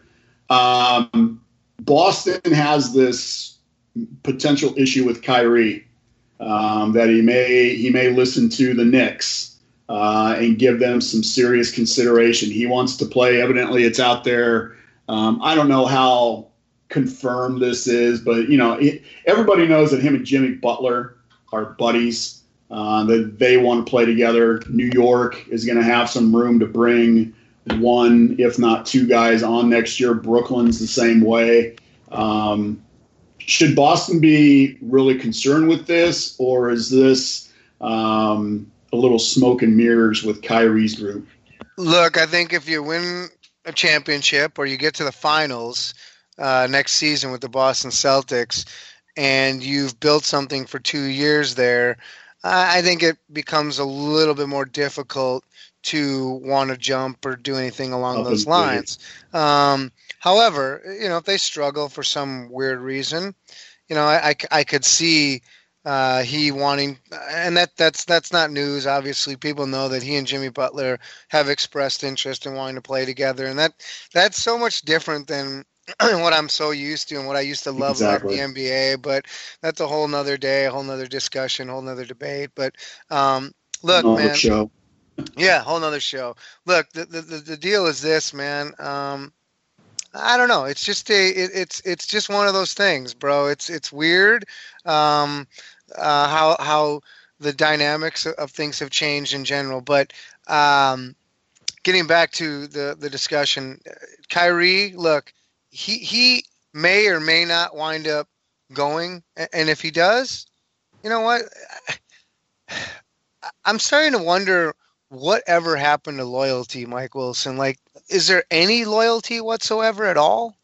Boston has this potential issue with Kyrie that he may listen to the Knicks and give them some serious consideration. He wants to play. Evidently, it's out there. I don't know how confirm this is, but everybody knows that him and Jimmy Butler are buddies. That they want to play together. New York is going to have some room to bring one, if not two guys on next year. Brooklyn's the same way. Should Boston be really concerned with this, or is this a little smoke and mirrors with Kyrie's group? Look, I think if you win a championship or you get to the finals next season with the Boston Celtics and you've built something for 2 years there, I think it becomes a little bit more difficult to want to jump or do anything along those lines. However, if they struggle for some weird reason, I could see he wanting, and that's not news. Obviously, people know that he and Jimmy Butler have expressed interest in wanting to play together, and that's so much different than what I'm so used to and what I used to love about the NBA. But that's a whole nother day, a whole nother discussion, a whole nother debate. But look, man, show. Yeah, whole nother show. Look, the deal is this, man. I don't know. It's just it's just one of those things, bro. It's weird how the dynamics of things have changed in general. But getting back to the discussion, Kyrie, look, he may or may not wind up going, and if he does, you know what? I'm starting to wonder whatever happened to loyalty, Mike Wilson. Like, is there any loyalty whatsoever at all?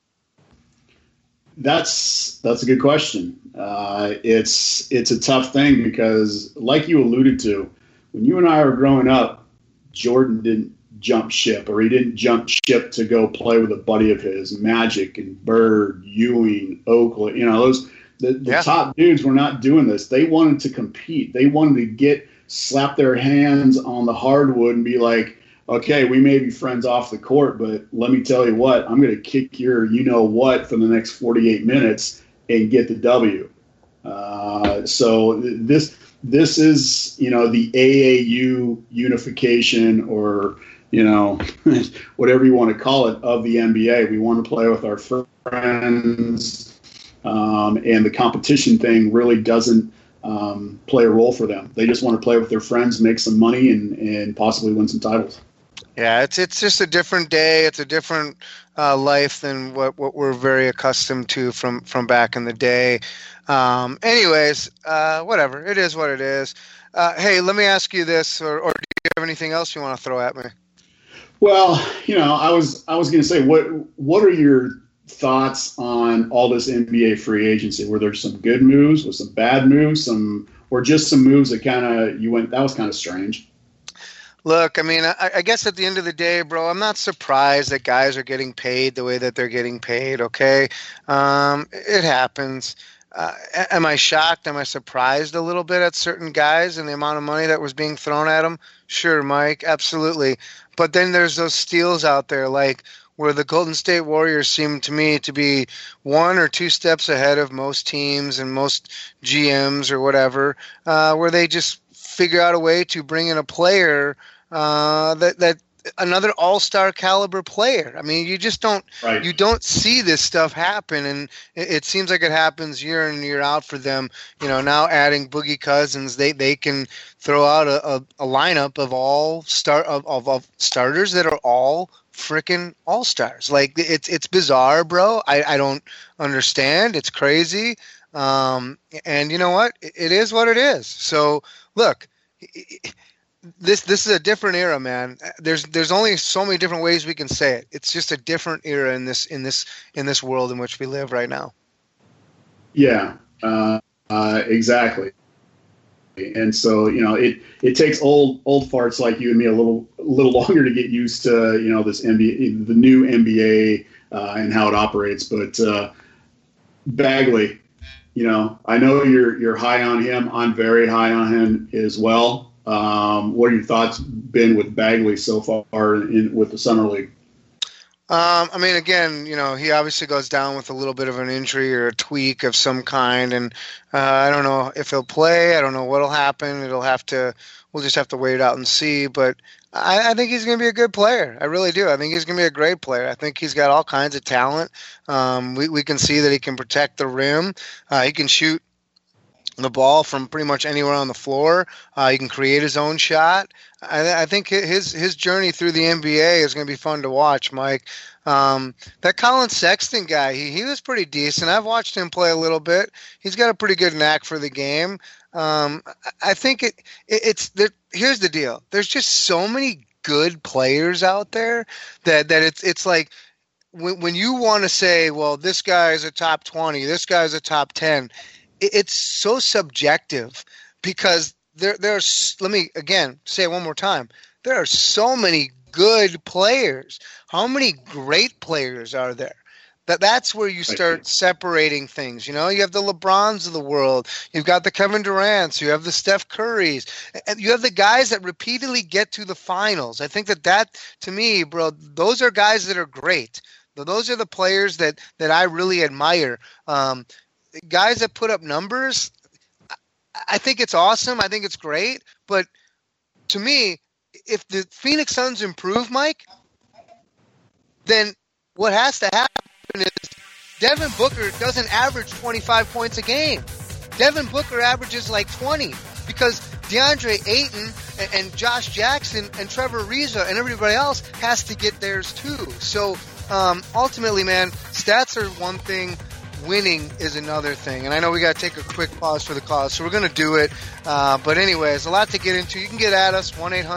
That's a good question. It's a tough thing because, like you alluded to, when you and I were growing up, Jordan didn't jump ship, or he didn't jump ship to go play with a buddy of his, Magic and Bird, Ewing, Oakley. The top dudes were not doing this. They wanted to compete. They wanted to slap their hands on the hardwood and be like, okay, we may be friends off the court, but let me tell you what, I'm going to kick your you-know-what for the next 48 minutes and get the W. So this is, the AAU unification, or, whatever you want to call it, of the NBA. We want to play with our friends, and the competition thing really doesn't play a role for them. They just want to play with their friends, make some money, and possibly win some titles. Yeah, it's just a different day. It's a different life than what we're very accustomed to from back in the day. Anyways, whatever. It is what it is. Hey, let me ask you this, or do you have anything else you want to throw at me? Well, I was going to say, what are your thoughts on all this NBA free agency? Were there some good moves, was some bad moves, or just some moves that that was kind of strange? Look, I mean, I guess at the end of the day, bro, I'm not surprised that guys are getting paid the way that they're getting paid, okay? It happens. Am I shocked? Am I surprised a little bit at certain guys and the amount of money that was being thrown at them? Sure, Mike, absolutely. But then there's those steals out there, like where the Golden State Warriors seem to me to be 1 or 2 steps ahead of most teams and most GMs or whatever, where they just figure out a way to bring in a player that another all-star caliber player. I mean, you just don't you don't see this stuff happen, and it seems like it happens year in and year out for them. Now adding Boogie Cousins, they can throw out a lineup of of starters that are all freaking all-stars. Like, it's bizarre, bro. I don't understand. It's crazy. And you know what? It is what it is. So look, this is a different era, man. There's only so many different ways we can say it. It's just a different era in this world in which we live right now. Yeah, exactly. And so, it takes old farts like you and me a little longer to get used to, this NBA, the new NBA, and how it operates. But Bagley, I know you're high on him. I'm very high on him as well. What are your thoughts been with Bagley so far with the Summer League? I mean, again, he obviously goes down with a little bit of an injury or a tweak of some kind, and I don't know if he'll play. I don't know what'll happen. We'll just have to wait it out and see. But I think he's going to be a good player. I really do. I think he's going to be a great player. I think he's got all kinds of talent. We can see that he can protect the rim. He can shoot the ball from pretty much anywhere on the floor. He can create his own shot. I think his journey through the NBA is going to be fun to watch, Mike. That Colin Sexton guy, he was pretty decent. I've watched him play a little bit. He's got a pretty good knack for the game. I think here's the deal. There's just so many good players out there that it's like when you want to say, well, this guy is a top 20, this guy's a top 10, it's so subjective because there's, let me again say it one more time. There are so many good players. How many great players are there? That's where you start separating things. You have the LeBrons of the world. You've got the Kevin Durants. You have the Steph Currys. And you have the guys that repeatedly get to the finals. I think that to me, bro, those are guys that are great. Those are the players that I really admire. Guys that put up numbers, I think it's awesome. I think it's great. But to me, if the Phoenix Suns improve, Mike, then what has to happen is Devin Booker doesn't average 25 points a game. Devin Booker averages like 20 because DeAndre Ayton and Josh Jackson and Trevor Ariza and everybody else has to get theirs too. So ultimately, man, stats are one thing. Winning is another thing. And I know we got to take a quick pause for the cause, so we're going to do it. But anyways, a lot to get into. You can get at us,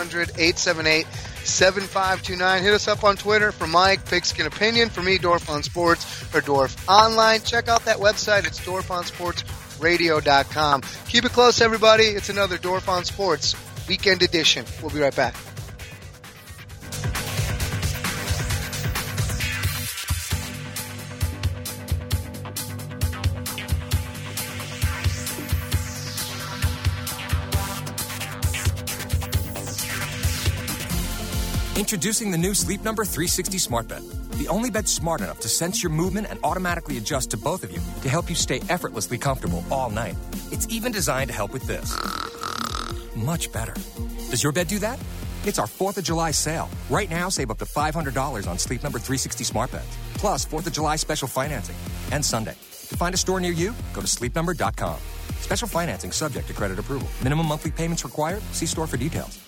1-800-878-7529. Hit us up on Twitter for Mike, Pigskin Opinion. For me, Dorf on Sports or Dorf Online. Check out that website. It's DorfOnSportsRadio.com. Keep it close, everybody. It's another Dorf on Sports Weekend Edition. We'll be right back. Introducing the new Sleep Number 360 smart bed. The only bed smart enough to sense your movement and automatically adjust to both of you to help you stay effortlessly comfortable all night. It's even designed to help with this. Much better. Does your bed do that? It's our 4th of July sale. Right now, save up to $500 on Sleep Number 360 smart beds. Plus 4th of July special financing. And Sunday. To find a store near you, go to sleepnumber.com. Special financing subject to credit approval. Minimum monthly payments required. See store for details.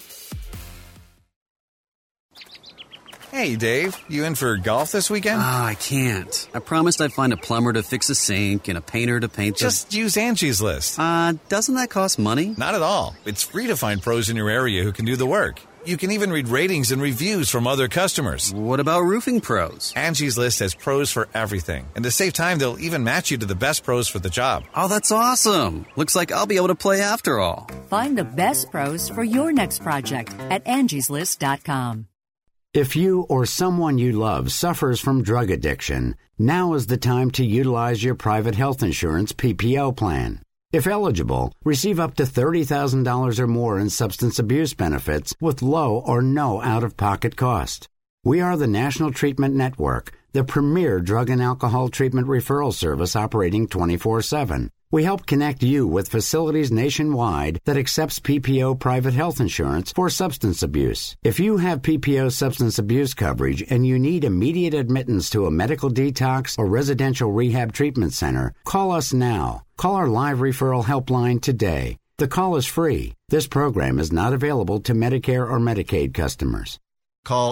Hey, Dave, you in for golf this weekend? I can't. I promised I'd find a plumber to fix a sink and a painter to paint the... Just use Angie's List. Doesn't that cost money? Not at all. It's free to find pros in your area who can do the work. You can even read ratings and reviews from other customers. What about roofing pros? Angie's List has pros for everything. And to save time, they'll even match you to the best pros for the job. Oh, that's awesome. Looks like I'll be able to play after all. Find the best pros for your next project at Angie'sList.com. If you or someone you love suffers from drug addiction, now is the time to utilize your private health insurance PPO plan. If eligible, receive up to $30,000 or more in substance abuse benefits with low or no out-of-pocket cost. We are the National Treatment Network, the premier drug and alcohol treatment referral service operating 24/7. We help connect you with facilities nationwide that accepts PPO private health insurance for substance abuse. If you have PPO substance abuse coverage and you need immediate admittance to a medical detox or residential rehab treatment center, call us now. Call our live referral helpline today. The call is free. This program is not available to Medicare or Medicaid customers. Call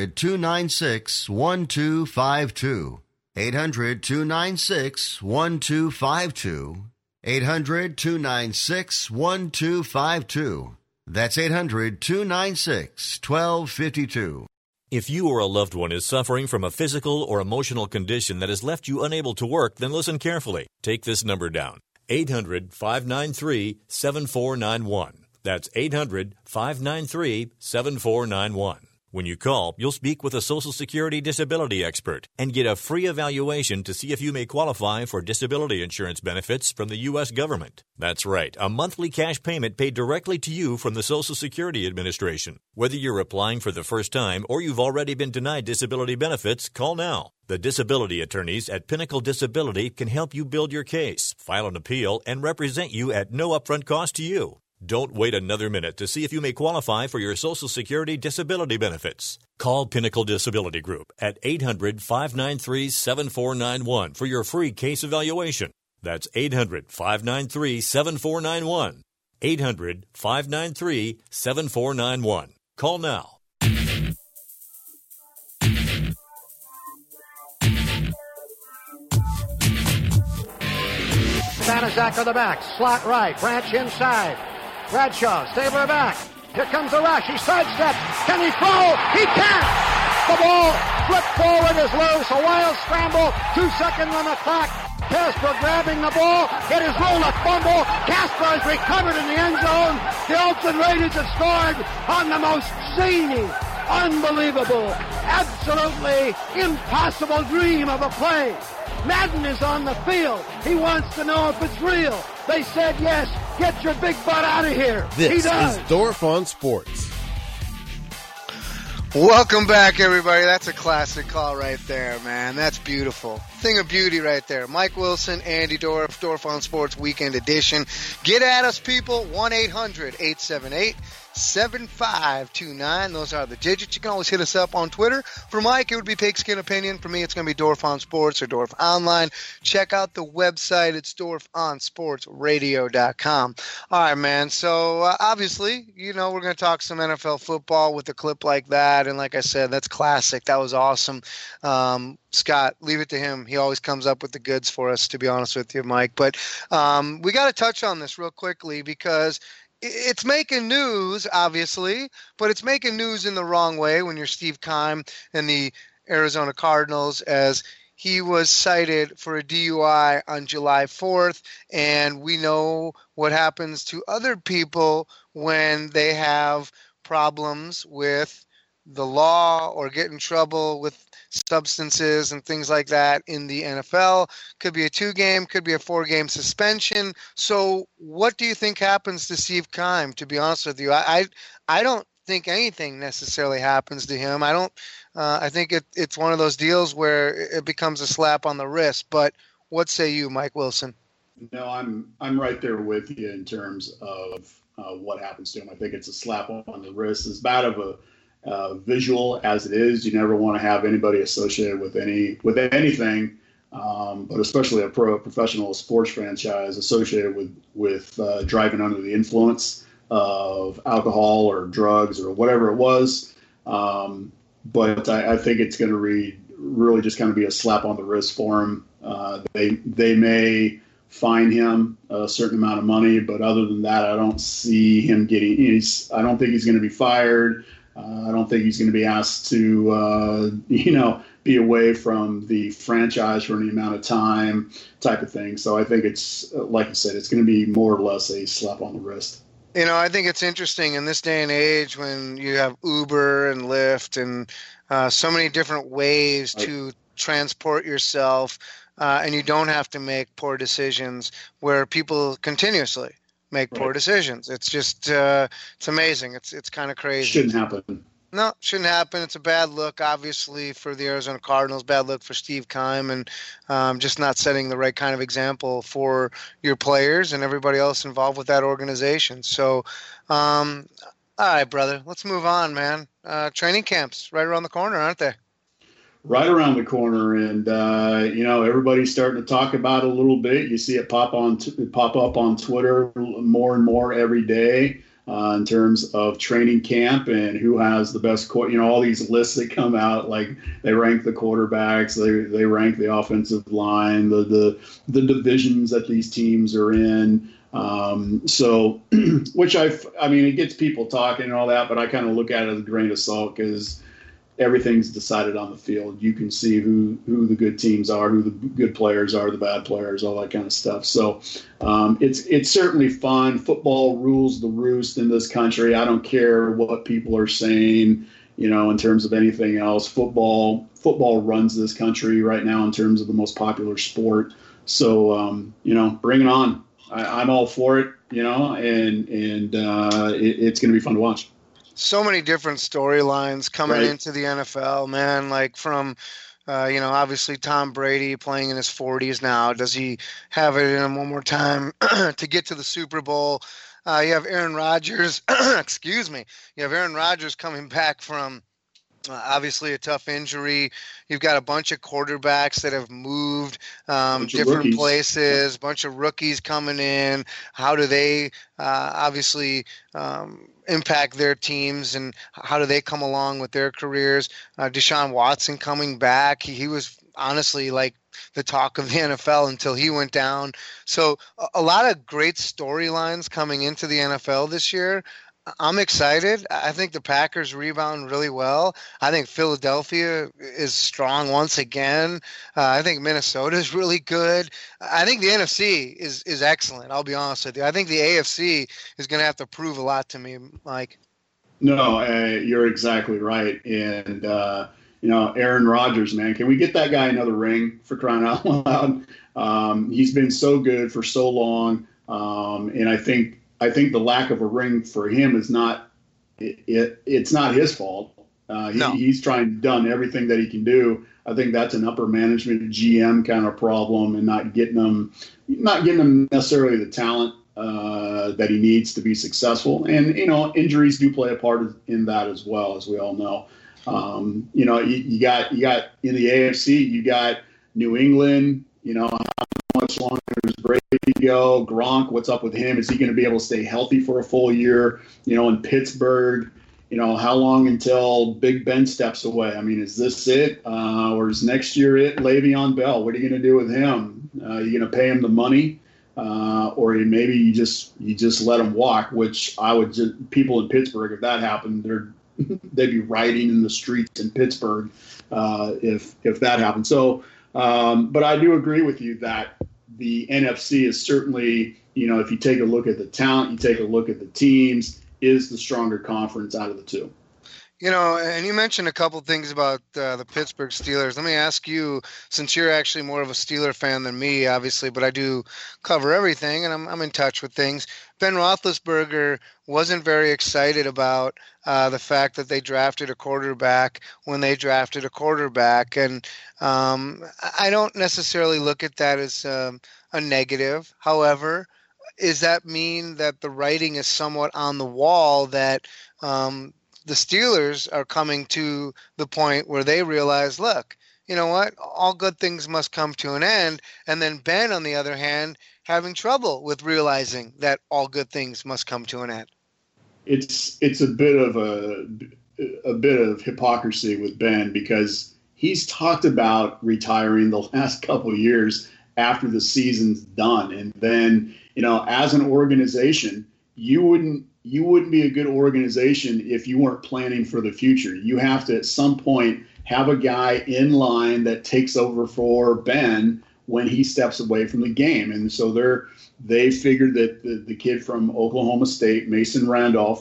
800-296-1252. 800-296-1252. 800-296-1252. That's 800-296-1252. If you or a loved one is suffering from a physical or emotional condition that has left you unable to work, then listen carefully. Take this number down. 800-593-7491. That's 800-593-7491. When you call, you'll speak with a Social Security disability expert and get a free evaluation to see if you may qualify for disability insurance benefits from the U.S. government. That's right, a monthly cash payment paid directly to you from the Social Security Administration. Whether you're applying for the first time or you've already been denied disability benefits, call now. The disability attorneys at Pinnacle Disability can help you build your case, file an appeal, and represent you at no upfront cost to you. Don't wait another minute to see if you may qualify for your Social Security disability benefits. Call Pinnacle Disability Group at 800-593-7491 for your free case evaluation. That's 800-593-7491. 800-593-7491. Call now. Banaszak on the back, slot right, Branch inside. Bradshaw, Stabler back. Here comes the rush. He sidesteps. Can he throw? He can't. The ball flipped forward is loose. A wild scramble. 2 seconds on the clock. Casper grabbing the ball. It is rolled a fumble. Casper is recovered in the end zone. The Oakland Raiders have scored on the most zany, unbelievable, absolutely impossible dream of a play. Madden is on the field. He wants to know if it's real. They said yes. Get your big butt out of here. This is Dorf on Sports. Welcome back, everybody. That's a classic call right there, man. That's beautiful. Thing of beauty right there. Mike Wilson, Andy Dorf, Dorf on Sports Weekend Edition. Get at us, people. 1-800-878-7529. Those are the digits. You can always hit us up on Twitter. For Mike, it would be Pigskin Opinion. For me, it's going to be Dorf on Sports or Dorf Online. Check out the website. It's DorfOnSportsRadio.com. All right, man. So, obviously, we're going to talk some NFL football with a clip like that. And like I said, that's classic. That was awesome. Scott, leave it to him. He always comes up with the goods for us, to be honest with you, Mike. But we got to touch on this real quickly because it's making news, obviously, but it's making news in the wrong way when you're Steve Keim and the Arizona Cardinals, as he was cited for a DUI on July 4th, and we know what happens to other people when they have problems with the law or get in trouble with substances and things like that in the NFL. Could be a 2-game, could be a 4-game suspension. So what do you think happens to Steve Keim, to be honest with you? I don't think anything necessarily happens to him. I think it's one of those deals where it becomes a slap on the wrist. But what say you, Mike Wilson? No, I'm right there with you in terms of what happens to him. I think it's a slap on the wrist. As bad of a visual as it is, you never want to have anybody associated with anything, but especially a professional sports franchise associated with driving under the influence of alcohol or drugs or whatever it was. But I think it's going to really just kind of be a slap on the wrist for him. They may fine him a certain amount of money, but other than that, I don't see him getting. I don't think he's going to be fired. I don't think he's going to be asked to, be away from the franchise for any amount of time, type of thing. So I think it's, like you said, it's going to be more or less a slap on the wrist. I think it's interesting in this day and age when you have Uber and Lyft and so many different ways to transport yourself, and you don't have to make poor decisions where people continuously make poor decisions. It's just it's amazing. It's kind of crazy. Shouldn't happen. No, shouldn't happen. It's a bad look, obviously, for the Arizona Cardinals. Bad look for Steve Keim, and just not setting the right kind of example for your players and everybody else involved with that organization. So, all right, brother, let's move on, man. Training camps right around the corner, aren't they? Right around the corner, and everybody's starting to talk about it a little bit. You see it pop up on Twitter more and more every day in terms of training camp and who has the best. All these lists that come out, like they rank the quarterbacks, they rank the offensive line, the divisions that these teams are in. So, which it gets people talking and all that, but I kind of look at it as a grain of salt because everything's decided on the field. You can see who the good teams are, who the good players are, the bad players, all that kind of stuff. So it's certainly fun. Football rules the roost in this country. I don't care what people are saying, in terms of anything else. Football runs this country right now in terms of the most popular sport. So, bring it on. I'm all for it, and it's going to be fun to watch. So many different storylines coming into the NFL, man, like from, obviously Tom Brady playing in his 40s now. Does he have it in him one more time to get to the Super Bowl? You have Aaron Rodgers. Excuse me. You have Aaron Rodgers coming back from obviously a tough injury. You've got a bunch of quarterbacks that have moved different places, a bunch of rookies coming in. How do they obviously impact their teams, and how do they come along with their careers? Deshaun Watson coming back. He was honestly like the talk of the NFL until he went down. So a lot of great storylines coming into the NFL this year. I'm excited. I think the Packers rebound really well. I think Philadelphia is strong once again. I think Minnesota is really good. I think the NFC is excellent. I'll be honest with you. I think the AFC is going to have to prove a lot to me, Mike. No, you're exactly right. And, Aaron Rodgers, man, can we get that guy another ring, for crying out loud? He's been so good for so long. And I think the lack of a ring for him is not it's not his fault. He's done everything that he can do. I think that's an upper management GM kind of problem, and not getting them necessarily the talent that he needs to be successful. And injuries do play a part in that as well, as we all know. You got in the AFC, you got New England. How much longer does Brady go? Gronk, what's up with him? Is he going to be able to stay healthy for a full year? In Pittsburgh, how long until Big Ben steps away? I mean, is this it? Or is next year it? Le'Veon Bell, what are you going to do with him? Are you going to pay him the money? Or maybe you just let him walk, which people in Pittsburgh, if that happened, they'd be rioting in the streets in Pittsburgh if that happened. So, but I do agree with you that the NFC is certainly, if you take a look at the talent, you take a look at the teams, is the stronger conference out of the two. And you mentioned a couple things about the Pittsburgh Steelers. Let me ask you, since you're actually more of a Steeler fan than me, obviously, but I do cover everything, and I'm in touch with things. Ben Roethlisberger wasn't very excited about the fact that they drafted a quarterback when they drafted a quarterback, and I don't necessarily look at that as a negative. However, does that mean that the writing is somewhat on the wall that the Steelers are coming to the point where they realize, look, you know what? All good things must come to an end. And then Ben, on the other hand, having trouble with realizing that all good things must come to an end. It's a bit of hypocrisy with Ben, because he's talked about retiring the last couple of years after the season's done. And then, as an organization, you wouldn't be a good organization if you weren't planning for the future. You have to, at some point, have a guy in line that takes over for Ben when he steps away from the game. And so they figured that the kid from Oklahoma State, Mason Rudolph,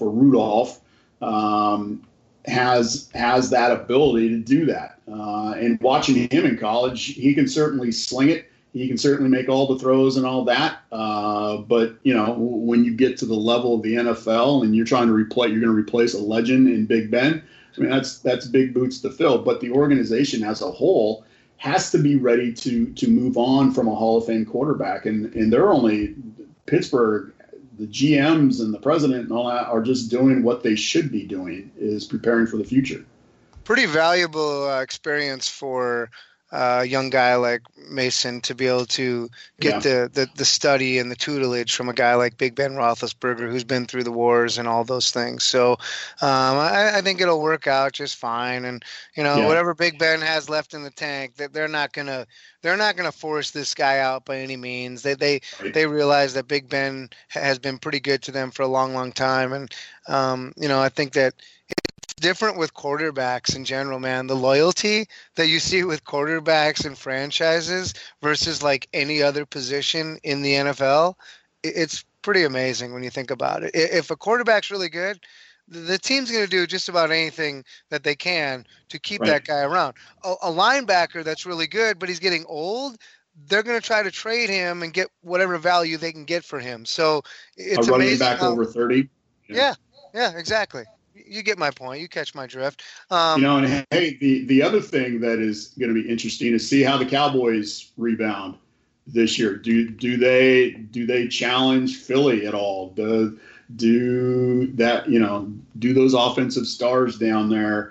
has that ability to do that. And watching him in college, he can certainly sling it. He can certainly make all the throws and all that. But, when you get to the level of the NFL and you're going to replace a legend in Big Ben, I mean, that's big boots to fill. But the organization as a whole has to be ready to move on from a Hall of Fame quarterback. And they're only Pittsburgh, the GMs and the president and all that are just doing what they should be doing, is preparing for the future. Pretty valuable experience for a young guy like Mason to be able to get the study and the tutelage from a guy like Big Ben Roethlisberger, who's been through the wars and all those things. So I think it'll work out just fine. And whatever Big Ben has left in the tank, they're not gonna force this guy out by any means. They realize that Big Ben has been pretty good to them for a long, long time. And I think that different with quarterbacks in general, man. The loyalty that you see with quarterbacks and franchises versus like any other position in the NFL, it's pretty amazing when you think about it. If a quarterback's really good, the team's going to do just about anything that they can to keep that guy around. A linebacker that's really good, but he's getting old, they're going to try to trade him and get whatever value they can get for him. So it's a running back over 30. Yeah, exactly. You get my point. You catch my drift. And hey, the other thing that is going to be interesting is see how the Cowboys rebound this year. Do they challenge Philly at all? do that, do those offensive stars down there,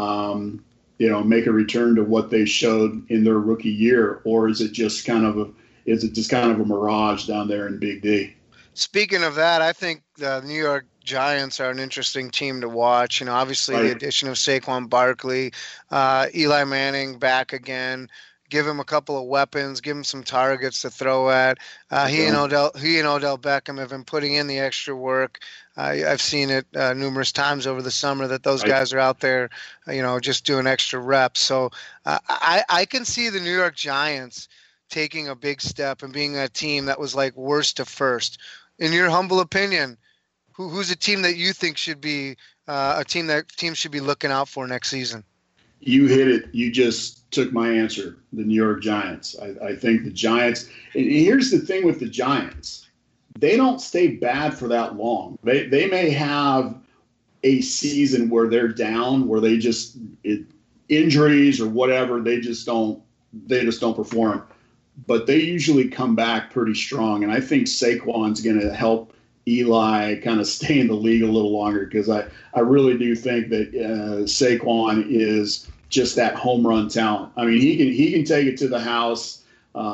make a return to what they showed in their rookie year, or is it just kind of a mirage down there in Big D? Speaking of that, I think the New York Giants are an interesting team to watch. Obviously the addition of Saquon Barkley, Eli Manning back again. Give him a couple of weapons, give him some targets to throw at. He and Odell Beckham have been putting in the extra work. I've seen it numerous times over the summer that those guys are out there, just doing extra reps. So I can see the New York Giants taking a big step and being a team that was like worst to first. In your humble opinion, who's a team that you think should be a team that teams should be looking out for next season? You hit it. You just took my answer, the New York Giants. I think the Giants – and here's the thing with the Giants. They don't stay bad for that long. They may have a season where they're down, where they just injuries or whatever, they just don't perform. But they usually come back pretty strong. And I think Saquon's going to help Eli kind of stay in the league a little longer, because I really do think that Saquon is just that home run talent. I mean, he can take it to the house,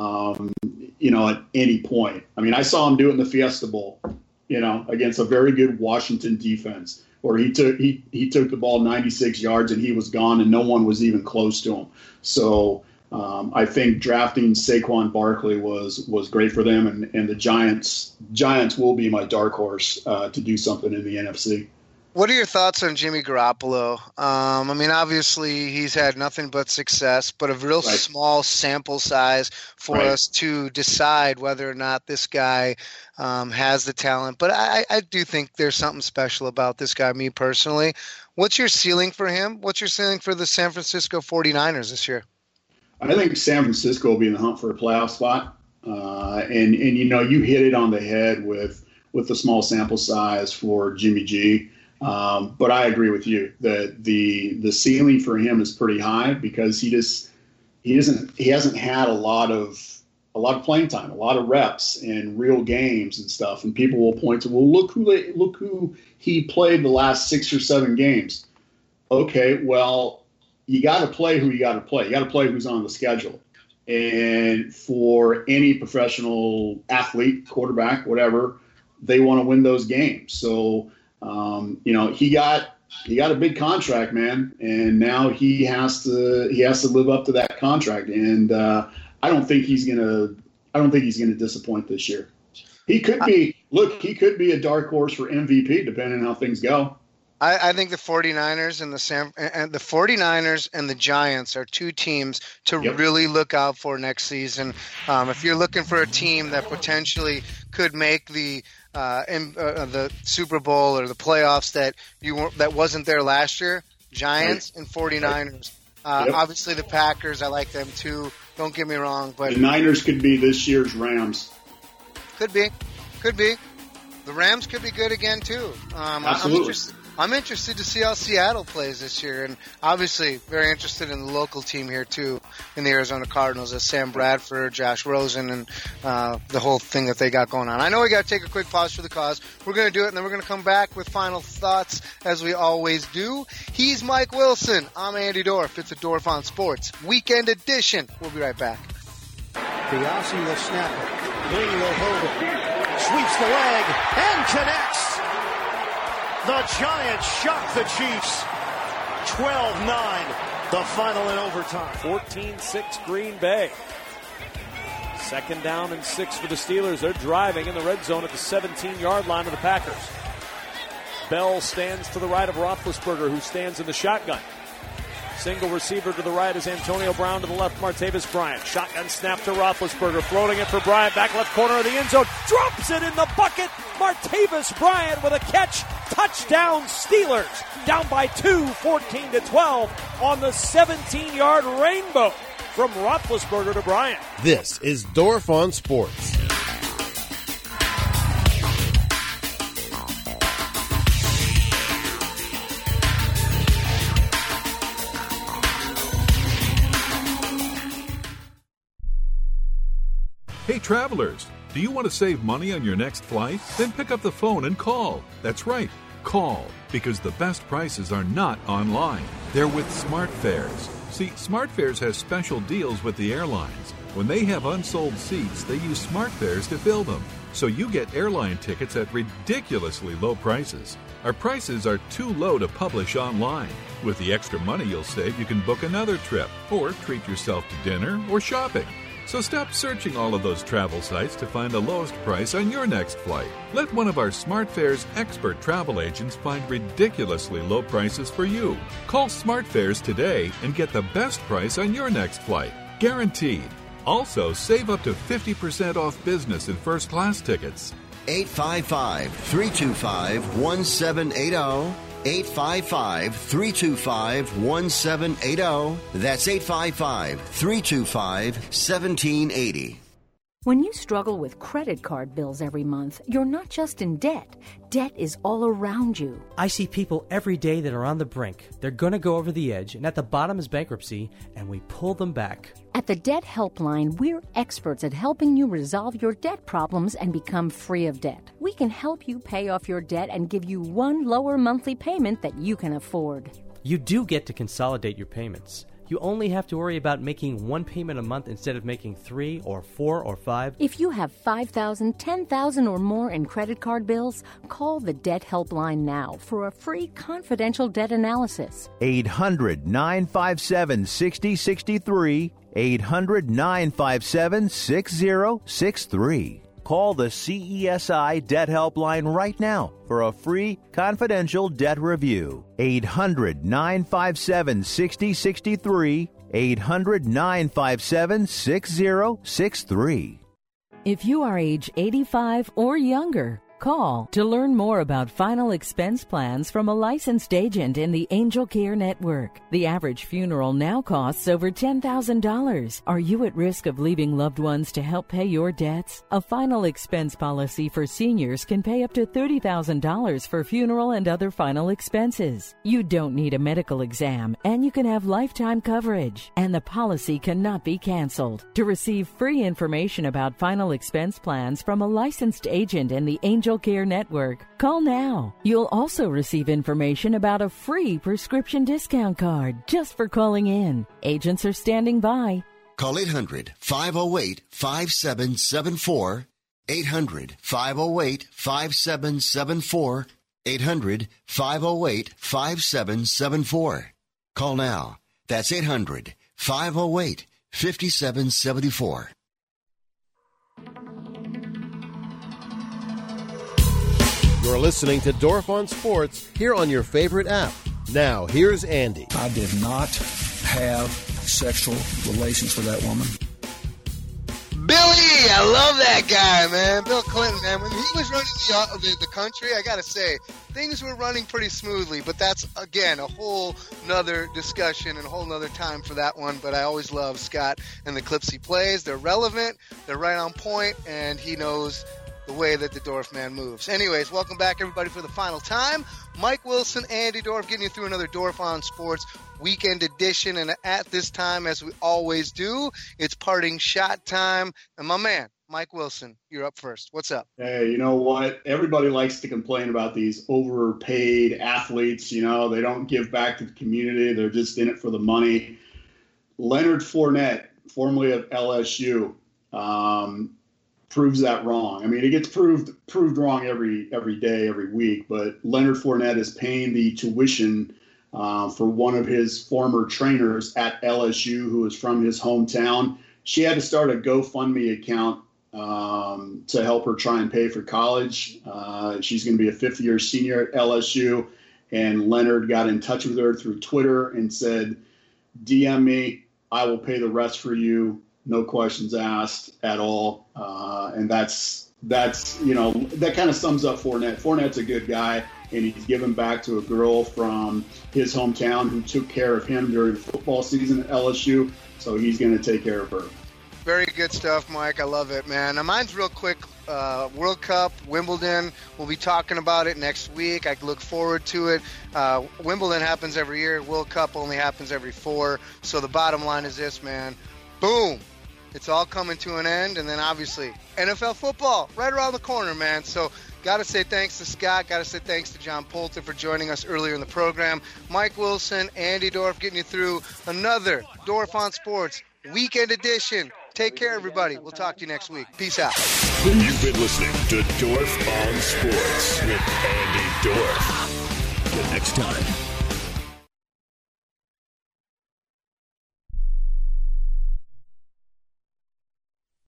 at any point. I mean, I saw him do it in the Fiesta Bowl, against a very good Washington defense, where he took the ball 96 yards and he was gone and no one was even close to him. So I think drafting Saquon Barkley was great for them, and the Giants will be my dark horse to do something in the NFC. What are your thoughts on Jimmy Garoppolo? Obviously he's had nothing but success, but a real small sample size for us to decide whether or not this guy has the talent. But I do think there's something special about this guy, me personally. What's your ceiling for him? What's your ceiling for the San Francisco 49ers this year? I think San Francisco will be in the hunt for a playoff spot. And you hit it on the head with the small sample size for Jimmy G. But I agree with you that the ceiling for him is pretty high, because he hasn't had a lot of playing time, a lot of reps in real games and stuff. And people will point to, well, look who he played the last 6 or 7 games. Okay, well, you got to play who you got to play. You got to play who's on the schedule. And for any professional athlete, quarterback, whatever, they want to win those games. So, he got a big contract, man, and now he has to live up to that contract. And I don't think he's gonna disappoint this year. He could be a dark horse for MVP, depending on how things go. I think the 49ers and the 49ers and the Giants are two teams to really look out for next season. If you're looking for a team that potentially could make the Super Bowl or the playoffs that wasn't there last year, Giants and 49ers. Obviously the Packers, I like them too. Don't get me wrong, but the Niners could be this year's Rams. Could be. The Rams could be good again too. Absolutely. I'm interested to see how Seattle plays this year, and obviously very interested in the local team here too, in the Arizona Cardinals, as Sam Bradford, Josh Rosen, and the whole thing that they got going on. I know we got to take a quick pause for the cause. We're going to do it, and then we're going to come back with final thoughts, as we always do. He's Mike Wilson. I'm Andy Dorff. It's a Dorff on Sports Weekend Edition. We'll be right back. Biasi will snap it. Lee will hold it. Sweeps the leg and connects. The Giants shock the Chiefs. 12-9, the final in overtime. 14-6 Green Bay. Second down and 6 for the Steelers. They're driving in the red zone at the 17-yard line of the Packers. Bell stands to the right of Roethlisberger, who stands in the shotgun. Single receiver to the right is Antonio Brown, to the left Martavis Bryant. Shotgun snap to Roethlisberger, floating it for Bryant, back left corner of the end zone, drops it in the bucket. Martavis Bryant with a catch. Touchdown Steelers, down by 2, 14-12 on the 17-yard rainbow from Roethlisberger to Bryant. This is Dorff on Sports. Hey travelers, Do you want to save money on your next flight? Then pick up the phone and call. That's right, call, because the best prices are not online. They're with SmartFares. See, SmartFares has special deals with the airlines. When they have unsold seats, they use SmartFares to fill them. So you get airline tickets at ridiculously low prices. Our prices are too low to publish online. With the extra money you'll save, you can book another trip or treat yourself to dinner or shopping. So stop searching all of those travel sites to find the lowest price on your next flight. Let one of our SmartFares expert travel agents find ridiculously low prices for you. Call SmartFares today and get the best price on your next flight. Guaranteed. Also, save up to 50% off business and first class tickets. 855-325-1780. 855-325-1780. That's 855-325-1780. When you struggle with credit card bills every month, you're not just in debt. Debt is all around you. I see people every day that are on the brink. They're going to go over the edge, and at the bottom is bankruptcy, and we pull them back. At the Debt Helpline, we're experts at helping you resolve your debt problems and become free of debt. We can help you pay off your debt and give you one lower monthly payment that you can afford. You do get to consolidate your payments. You only have to worry about making one payment a month instead of making 3 or 4 or 5. If you have $5,000, $10,000 or more in credit card bills, call the Debt Helpline now for a free confidential debt analysis. 800-957-6063. 800-957-6063. Call the CESI Debt Helpline right now for a free confidential debt review. 800-957-6063. 800-957-6063. If you are age 85 or younger, call to learn more about final expense plans from a licensed agent in the Angel Care Network. The average funeral now costs over $10,000. Are you at risk of leaving loved ones to help pay your debts? A final expense policy for seniors can pay up to $30,000 for funeral and other final expenses. You don't need a medical exam, and you can have lifetime coverage, and the policy cannot be canceled. To receive free information about final expense plans from a licensed agent in the Angel Care Network, call now. You'll also receive information about a free prescription discount card just for calling in. Agents are standing by. Call 800-508-5774. 800-508-5774. 800-508-5774. Call now. That's 800-508-5774. You're listening to Dorf on Sports here on your favorite app. Now, here's Andy. I did not have sexual relations with that woman. Billy, I love that guy, man. Bill Clinton, man. When he was running the country, I got to say, things were running pretty smoothly. But that's, again, a whole nother discussion and a whole nother time for that one. But I always love Scott and the clips he plays. They're relevant, they're right on point, and he knows the way that the Dorf man moves. Anyways, welcome back, everybody, for the final time. Mike Wilson, Andy Dorf, getting you through another Dorf on Sports weekend edition. And at this time, as we always do, it's parting shot time. And my man, Mike Wilson, you're up first. What's up? Hey, you know what? Everybody likes to complain about these overpaid athletes. You know, they don't give back to the community. They're just in it for the money. Leonard Fournette, formerly of LSU, proves that wrong. I mean, it gets proved wrong every day, every week. But Leonard Fournette is paying the tuition for one of his former trainers at LSU, who is from his hometown. She had to start a GoFundMe account to help her try and pay for college. She's going to be a fifth-year senior at LSU, and Leonard got in touch with her through Twitter and said, "DM me. I will pay the rest for you. No questions asked at all." And that's you know, that kind of sums up Fournette. Fournette's a good guy, and he's given back to a girl from his hometown who took care of him during the football season at LSU. So he's going to take care of her. Very good stuff, Mike. I love it, man. Now, mine's real quick. World Cup, Wimbledon. We'll be talking about it next week. I look forward to it. Wimbledon happens every year. World Cup only happens every 4. So the bottom line is this, man. Boom. It's all coming to an end. And then, obviously, NFL football right around the corner, man. So, got to say thanks to Scott. Got to say thanks to John Poulter for joining us earlier in the program. Mike Wilson, Andy Dorf getting you through another Dorf on Sports weekend edition. Take care, everybody. We'll talk to you next week. Peace out. You've been listening to Dorf on Sports with Andy Dorf. Till next time.